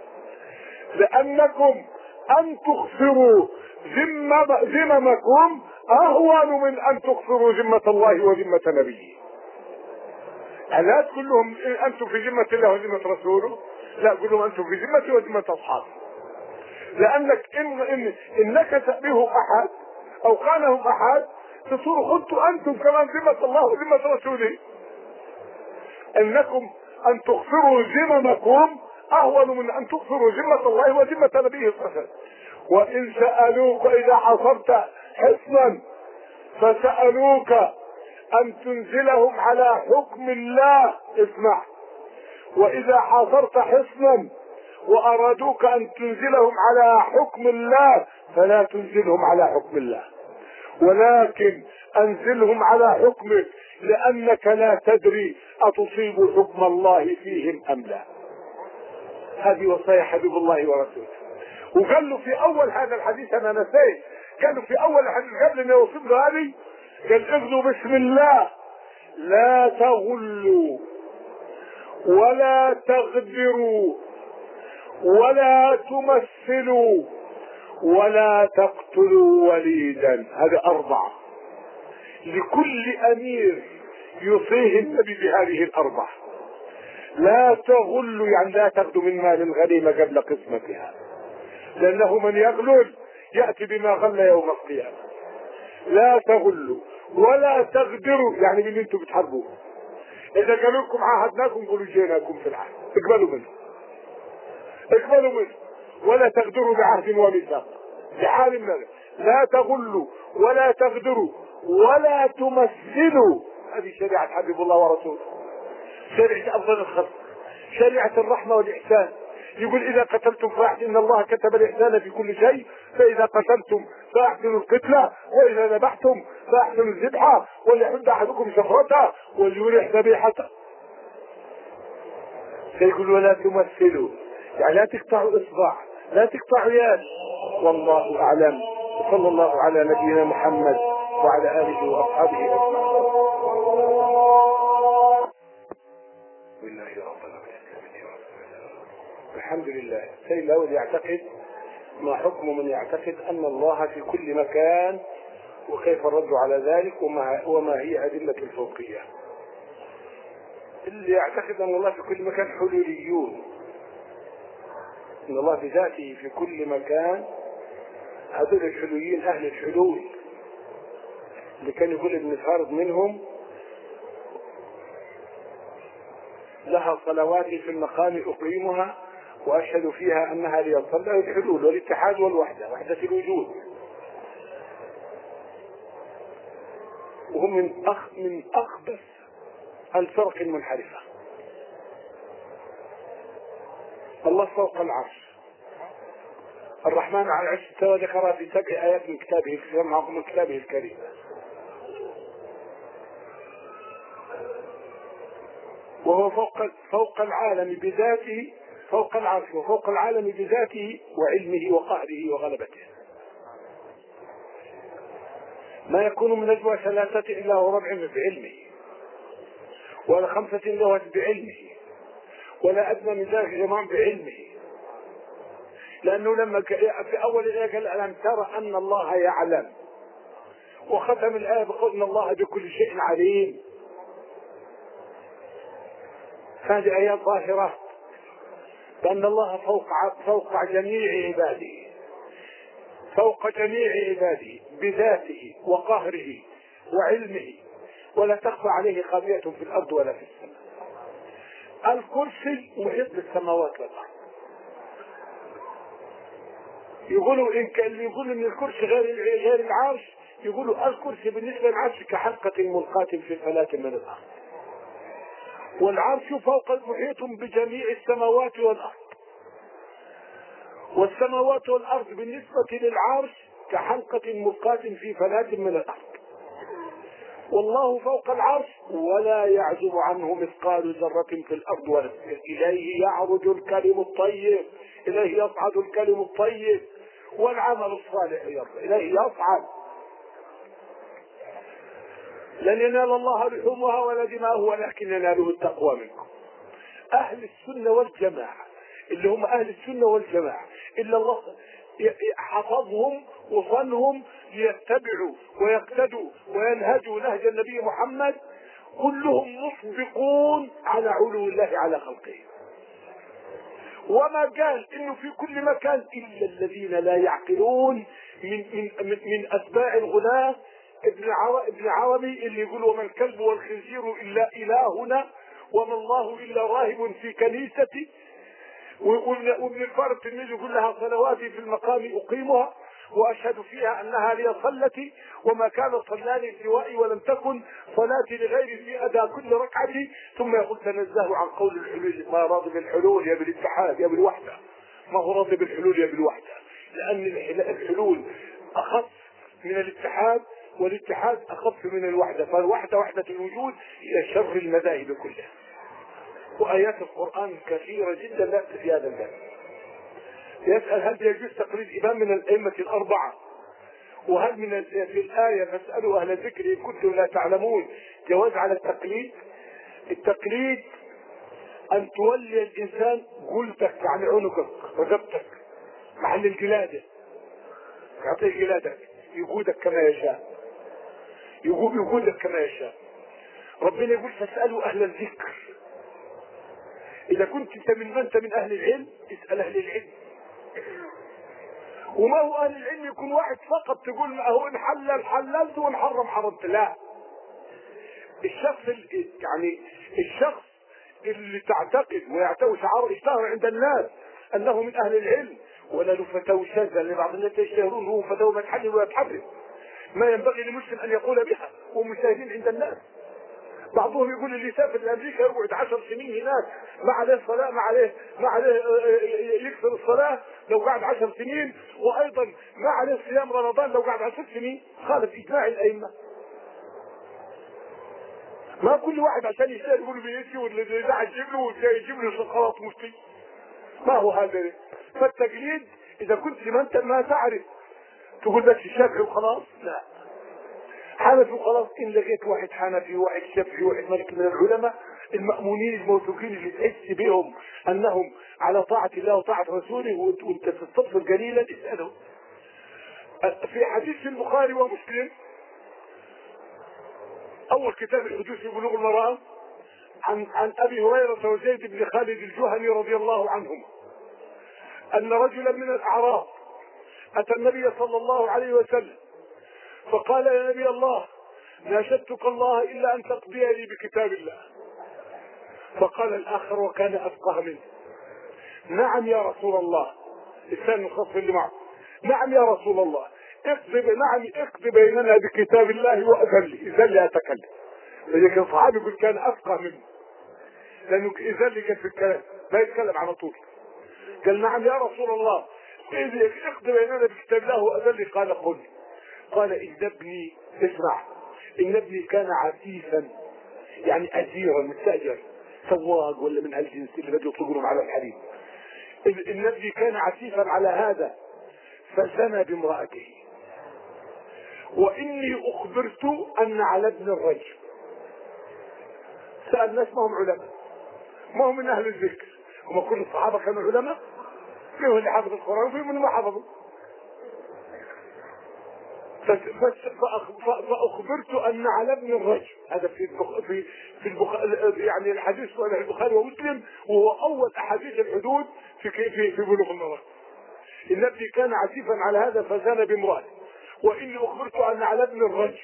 لأنكم أن تخسروا ذممكم أهون من أن تخسروا ذمة الله وذمة نبيه. لا تقول لهم أنتم في ذمة الله وذمة رسوله، لا، قل لهم أنتم في ذمتي وذمة أصحابي، لأنك إن نكث بهم أحد أو خانهم أحد تصوروا خذتوا أنتم كمان ذمة الله وذمة رسوله. أنكم أن تخسروا ذممكم أهون من أن تخسروا ذمة الله وذمة نبيه صلى الله عليه وسلم. وإن سألوك إذا حصرت حصنا فسألوك أن تنزلهم على حكم الله، اسمع، وإذا حاصرت حصنا وأرادوك أن تنزلهم على حكم الله فلا تنزلهم على حكم الله، ولكن أنزلهم على حكمك، لأنك لا تدري أتصيب حكم الله فيهم أم لا. هذه وصايا حبيب الله ورسوله. وقال له في أول هذا الحديث، أنا نسيت، قال له في أول الحديث قبل أن يوصل له هذه، قال: اغزوا بسم الله، لا تغلوا ولا تغدروا ولا تمثلوا ولا تقتلوا وليدا. هذه 4 لكل أمير يوصيه النبي بهذه 4. لا تغلوا يعني لا تأخذوا من مال الغنيمة قبل قسمتها، لأنه من يغلل يأتي بما غل يوم القيامة. لا تغلوا ولا تغدروا يعني باللي انتم بتحاربوه. إذا قالوا لكم عاهدناكم قولوا جيناكم في العهد، اقبلوا منه، اقبلوا منه. ولا تغدروا بعهد وميثاق لحال من ذلك. لا تغلوا ولا تغدروا ولا تمثلوا. هذه شريعة حبيب الله ورسوله، شريعة أفضل الخلق، شريعة الرحمة والإحسان. يقول: إذا قتلتم فأحسنوا، إن الله كتب الإحسان في كل شيء، فإذا قتلتم فأحسنوا القتلة، وإذا ذبحتم فأحسنوا الذبحة، وليحد أحدكم شفرته وليريح ذبيحته. فيقول: ولا تمثلوا يعني لا تقطعوا إصبع، لا تقطعوا يد. والله أعلم. وصلى الله على نبينا محمد وعلى آله وأصحابه أجمعين. بالله رب العالمين. الحمد لله. السيد الأول يعتقد ما حكم من يعتقد أن الله في كل مكان، وكيف الرد على ذلك، وما هي أدلة الفوقية. اللي يعتقد أن الله في كل مكان حلوليون، أن الله بذاته في كل مكان، هذول الحلوليين أهل الحلول اللي كان يقول ابن فارض منهم لها صلواتي في المقام أقيمها وأشهد فيها أنها لي صلاة. الحلول والاتحاد والوحدة، وحدة الوجود. وهم من أخبث الفرق المنحرفة. الله فوق العرش، الرحمن على العرش استوى، ذكرها في 7 آيات من كتابه، من كتابه الكريم. وهو فوق العالم بذاته، فوق العرش وفوق العالم بذاته وعلمه وقهره وغلبته. ما يكون من نجوى 3 إلا هو ربع بعلمه، ولا 5 إلا هو بعلمه، ولا أدنى من ذلك جماعة بعلمه. لأنه لما في أول الآية قال ألم ترى أن الله يعلم، وختم الآية بقول إن الله بكل شيء عليم. هذه آيات ظاهرة بأن الله فوق جميع عباده، فوق جميع عباده بذاته وقهره وعلمه، ولا تخفى عليه خافية في الأرض ولا في السماء. الكرسي محيط بالسماوات والأرض. يقولوا ان الكرسي غير العرش، يقولوا الكرسي بالنسبة للعرش كحلقة ملقاة في فلاة من الأرض، والعرش فوق محيط بجميع السماوات والأرض، والسماوات والأرض بالنسبة للعرش كحلقة ملقاة في فلاة من الأرض. والله فوق العرش ولا يعزب عنه مثقال ذرة في الأرض ولا في السماء. إليه يعرج الكلم الطيب، إليه يصعد الكلم الطيب، والعمل الصالح يرفع إليه يصعد. لن ينال الله لحومها ولا دماؤه ولكن يناله التقوى منكم. أهل السنة والجماعة اللي هم أهل السنة والجماعة إلا الله حفظهم وصنهم ليتبعوا ويقتدوا وينهجوا نهج النبي محمد، كلهم مسبقون على علو الله على خلقه. وما قال إنه في كل مكان إلا الذين لا يعقلون من أتباع الغلاة ابن عربي اللي يقول وما الكلب والخنزير إلا إلهنا وما الله إلا راهب في كنيستي. وابن الفارض التلميذ يقول لها صلواتي في المقام أقيمها وأشهد فيها أنها لي صلتي وما كان صلاني سوائي ولم تكن صلاتي لغيري في أداء كل ركعتي. ثم يقول تنزه عن قول الحلول، ما راضي بالحلول يا بالاتحاد يا بالوحدة، ما هو راضي بالحلول يا بالوحدة، لأن الحلول أخف من الاتحاد والاتحاد أخف من الوحدة، فالوحدة وحدة الوجود هي شر المذاهب كلها. وآيات القرآن كثيرة جدا لا في هذا الباب. يسأل هل يجوز تقليد إمام من الأئمة الأربعة؟ وهل من في الآية فاسألوا أهل الذكر إن كنتم لا تعلمون جواز على التقليد؟ التقليد أن تولي الإنسان قلتك يعني عنقك رقبتك محل الجلادة، يعطيه جلادك يقودك كما يشاء، يقودك كما يشاء. ربنا يقول فاسألوا أهل الذكر. إذا كنت أنت من أهل العلم اسأل أهل العلم. وما هو أهل العلم يكون واحد فقط تقول ما هو إن حلل حللت وإن حرم حرمت، لا. الشخص اللي تعتقد ويعتوي اشتهر عند الناس أنه من أهل العلم ولا له فتاوى شاذة، لأن بعض الناس يشتهرون هو فتاوى ما تحلل ولا تحرم، ما ينبغي لمسلم أن يقول بها ومشاهدين عند الناس. بعضهم يقول اللي يسافر لامريكا يقعد 10 سنين هناك ما عليه صلاه، ما عليه يكسر الصلاه لو قعد 10 سنين، وايضا ما عليه صيام رمضان لو قعد 10 سنين. خالف اجماع الائمه. ما كل واحد عشان يشتغل يقول بيجي واللي ده يجيب له شوكولاته مفتي. ما هو هذا؟ فالتقليد اذا كنت ما انت ما تعرف تقول بس الشافعي وخلاص، لا، حنفي وخلاص. ان لقيت واحد حنفي وواحد شافعي وواحد مالكي من العلماء المأمونين الموثوقين اللي تحس بهم انهم على طاعة الله وطاعة رسوله وانت تستغفر قليلا، اسألهم. في حديث البخاري ومسلم اول كتاب الحدوث في بلوغ المرام عن ابي هريرة وزيد بن خالد الجهني رضي الله عنهما ان رجلا من الاعراب اتى النبي صلى الله عليه وسلم فقال: يا نبي الله، ناشدتك الله الا ان تقضي لي بكتاب الله. فقال الاخر وكان افقه منه: نعم يا رسول الله. الثاني الخصم اللي معه: نعم يا رسول الله، اقضي بيننا بكتاب الله واذن لي، اذن لي اتكلم. لكن الصحابي يقول كان افقه منه، لانه اذن لي كان في الكلام ما يتكلم على طول. قال: نعم يا رسول الله، اقضي بيننا بكتاب الله واذن لي. قال: قل. قال: ان ابني، اسمع، ان ابني كان عفيفا، يعني اجيرا مستاجر، سواق ولا من هالجنس اللي بدوا يطلقونهم على الحريم. ان ابني كان عفيفا على هذا فزنى بامرأته، واني اخبرت ان على ابن الرجل. سأل ناس ما هم علماء، ما هم من اهل الذكر، هم كل الصحابة كانوا علماء، فيهم اللي حفظ القرآن وفيهم اللي ما حفظوا. فأخبرت أن على ابن الرجل، هذا في يعني الحديث في البخاري ومسلم، وهو أول أحاديث الحدود في بلوغ المرام. إن ابني كان عسيفا على هذا فزنى بامرأته، وإني أخبرت أن على ابن الرجل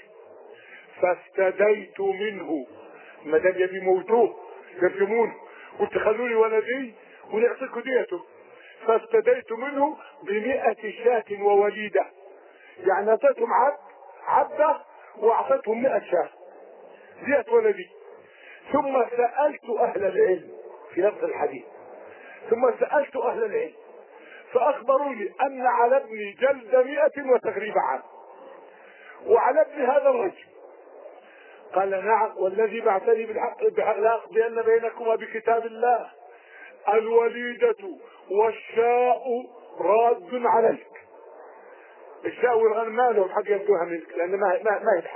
فافتديت منه. ما دام يبي موتوه يرجمونه، قلت خلوني ولدي ونعطيكوا ديته. فافتديت منه ب100 شاة ووليدة، يعني اعطيتهم عبده واعطيتهم 100 شاة دية ولدي. ثم سألت اهل العلم في نفس الحديث، ثم سألت اهل العلم فاخبروني ان على ابني جلد 100 وتغريب عام، وعلى ابن هذا الرجل. قال: نعم والذي بعثني بالحق لأقضين بينكما بكتاب الله، الوليدة والشاء راد عليك. الشاء والغنم ما لهم حق يبدوها منك، لأن ما يتحق.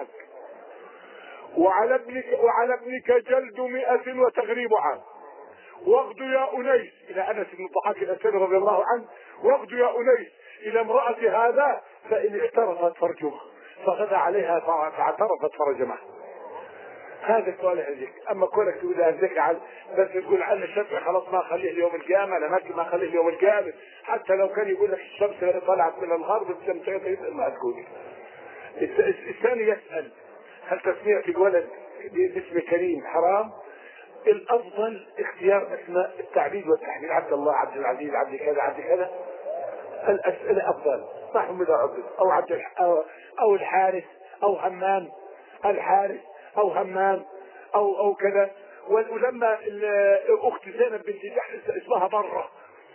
وعلى ابنك جلد 100 وتغريب عام. واغدو يا أنيس، إلى أنس بن الضحاك الأسد رضي الله عنه: واغدو يا أنيس إلى امرأة هذا فإن اعترفت فرجمها. فغدا عليها فاعترفت فرجمها. هذا السؤال هذيك. اما كونك تقول هذيك بس تقول عن الشمس خلاص ما اخليه اليوم القيامه، انا ما اخليه اليوم القيامه، حتى لو كان يقول لك الشمس طلعت من الغرب الشمس ما تقول. الثاني يسال: هل تسمية الولد باسم كريم حرام؟ الافضل اختيار اسماء التعبيد والتحميل، عبد الله، عبد العزيز، عبد كذا، عبد كذا. الاسئله افضل، محمد عبد او عبد او الحارث او همام، الحارث او همام او كذا. ولما اخت زينب بنت جحش اسمها بره،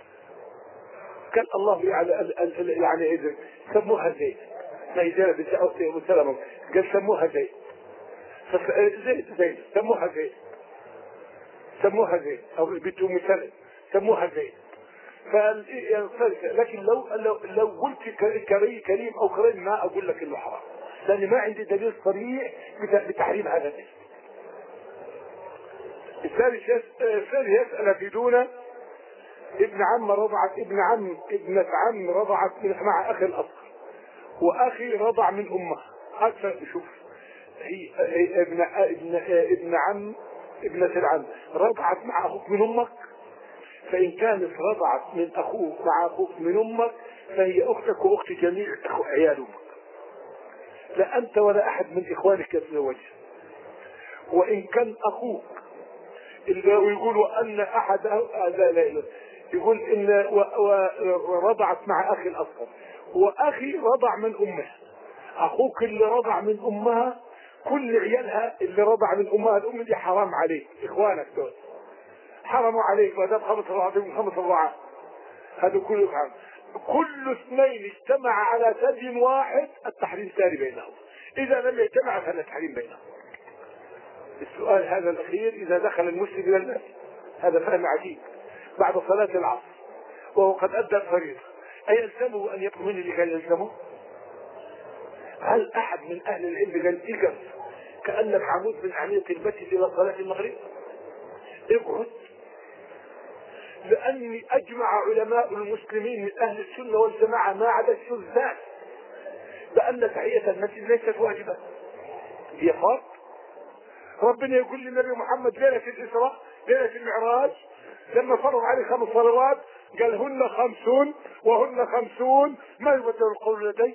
قال الله يعني اذا سموها زيد، ما هي زينب بنت ام سلمة، قال سموها زيد. زيد سموها زيد او بنت ام سلمة سموها زيد. لكن لو قلت كريم او كريم ما اقول لك انه حرام، لان ما عندي دليل صريح بتحريم هذا الاسم. الثالث يسأل: أفيدونا ابنة عم رضعت مع أخي الأصغر، وأخي رضع من أمه. أكثر شوف، هي ابن عم، ابنة العم رضعت مع أخوك من أمك، فإن كانت رضعت من أخوك مع أخوك من أمك فهي أختك وأخت جميع عيال أمك، لا أنت ولا أحد من إخوانك يتزوجها. وإن كان أخوك ويقولوا أن أحد لا يقول إن ورضعت مع أخي الأصغر، وأخي رضع من أمها، أخوك اللي رضع من أمها كل عيالها اللي رضع من أمها الأم دي حرام عليك، إخوانك دول حرموا عليك ما دام 5 رضاعات، هذا كله حرام. كل اثنين اجتمع على ثدي واحد التحريم ساري بينهم، إذا لم يجتمع فلا تحريم بينهم. السؤال هذا الأخير: إذا دخل المسلم إلى المسجد، هذا فهم عجيب، بعد صلاة العصر وهو قد أدى الفريضة، أيلزمه أن يبقى؟ من اللي قال يلزمه؟ هل أحد من أهل العلم قال اقف كأنك عمود من أعمدة المسجد إلى صلاة المغرب؟ اقعد. لأني أجمع علماء المسلمين من أهل السنة والجماعة ما عدا الشذاذ بأن تحية المسجد ليست واجبة، هي فرض. ربنا يقول للنبي محمد ليلة الإسراء ليلة المعراج لما فرض عليه 5 صلوات قال هن 50 وهن 50 ما يبدل القول لدي.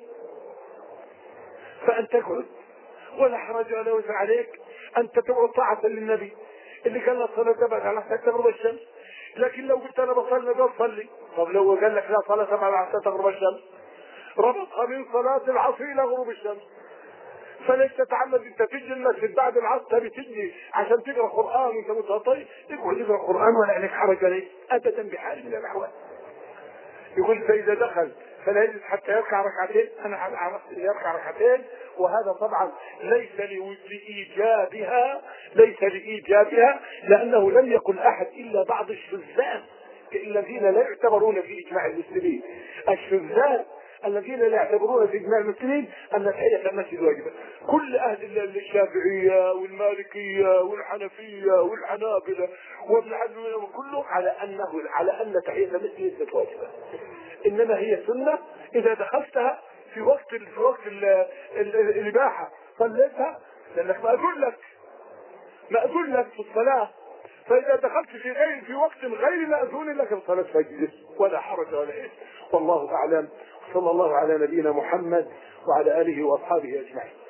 فأنت تقعد ولا حرج ولا وزر عليك، أنت تقعد طاعة للنبي اللي قال لك صلاة تبعد على حتى تغرب الشمس. لكن لو قلت أنا بصلي قال صلي، طب لو قال لك لا صلاة تبعد على حتى تغرب الشمس ربطها من صلاة العصر إلى غروب الشمس. فليش تتعمد انت تجي المسجد بعد العصر تبي تجي عشان تقرا قران وانت متغطي؟ اقعد اقرا قران ولا عليك حرج عليك ابدا بحال من الاحوال. يقول فاذا دخل فلا يجلس حتى يركع ركعتين، انا عرفت يركع ركعتين، وهذا طبعا ليس لايجابها، ليس لايجابها، لانه لم يقل احد الا بعض الشذاذ الذين لا يعتبرون في اجماع المسلمين. الشذاذ الذين لا يعتبرون في اجماع المسلمين ان تحية المسجد واجبة. كل اهل الشافعية والمالكية والحنفية والحنابلة وابن حزم كلهم على ان تحية المسجد ليست واجبة، انما هي سنة اذا دخلتها في وقت الاباحة صليتها، لانك مأذون لك في الصلاة. فإذا دخلت في وقت غير مأذون لك الصلاة فاجلس ولا حرج ولا إثم. والله أعلم. صلى الله على نبينا محمد وعلى آله وأصحابه أجمعين.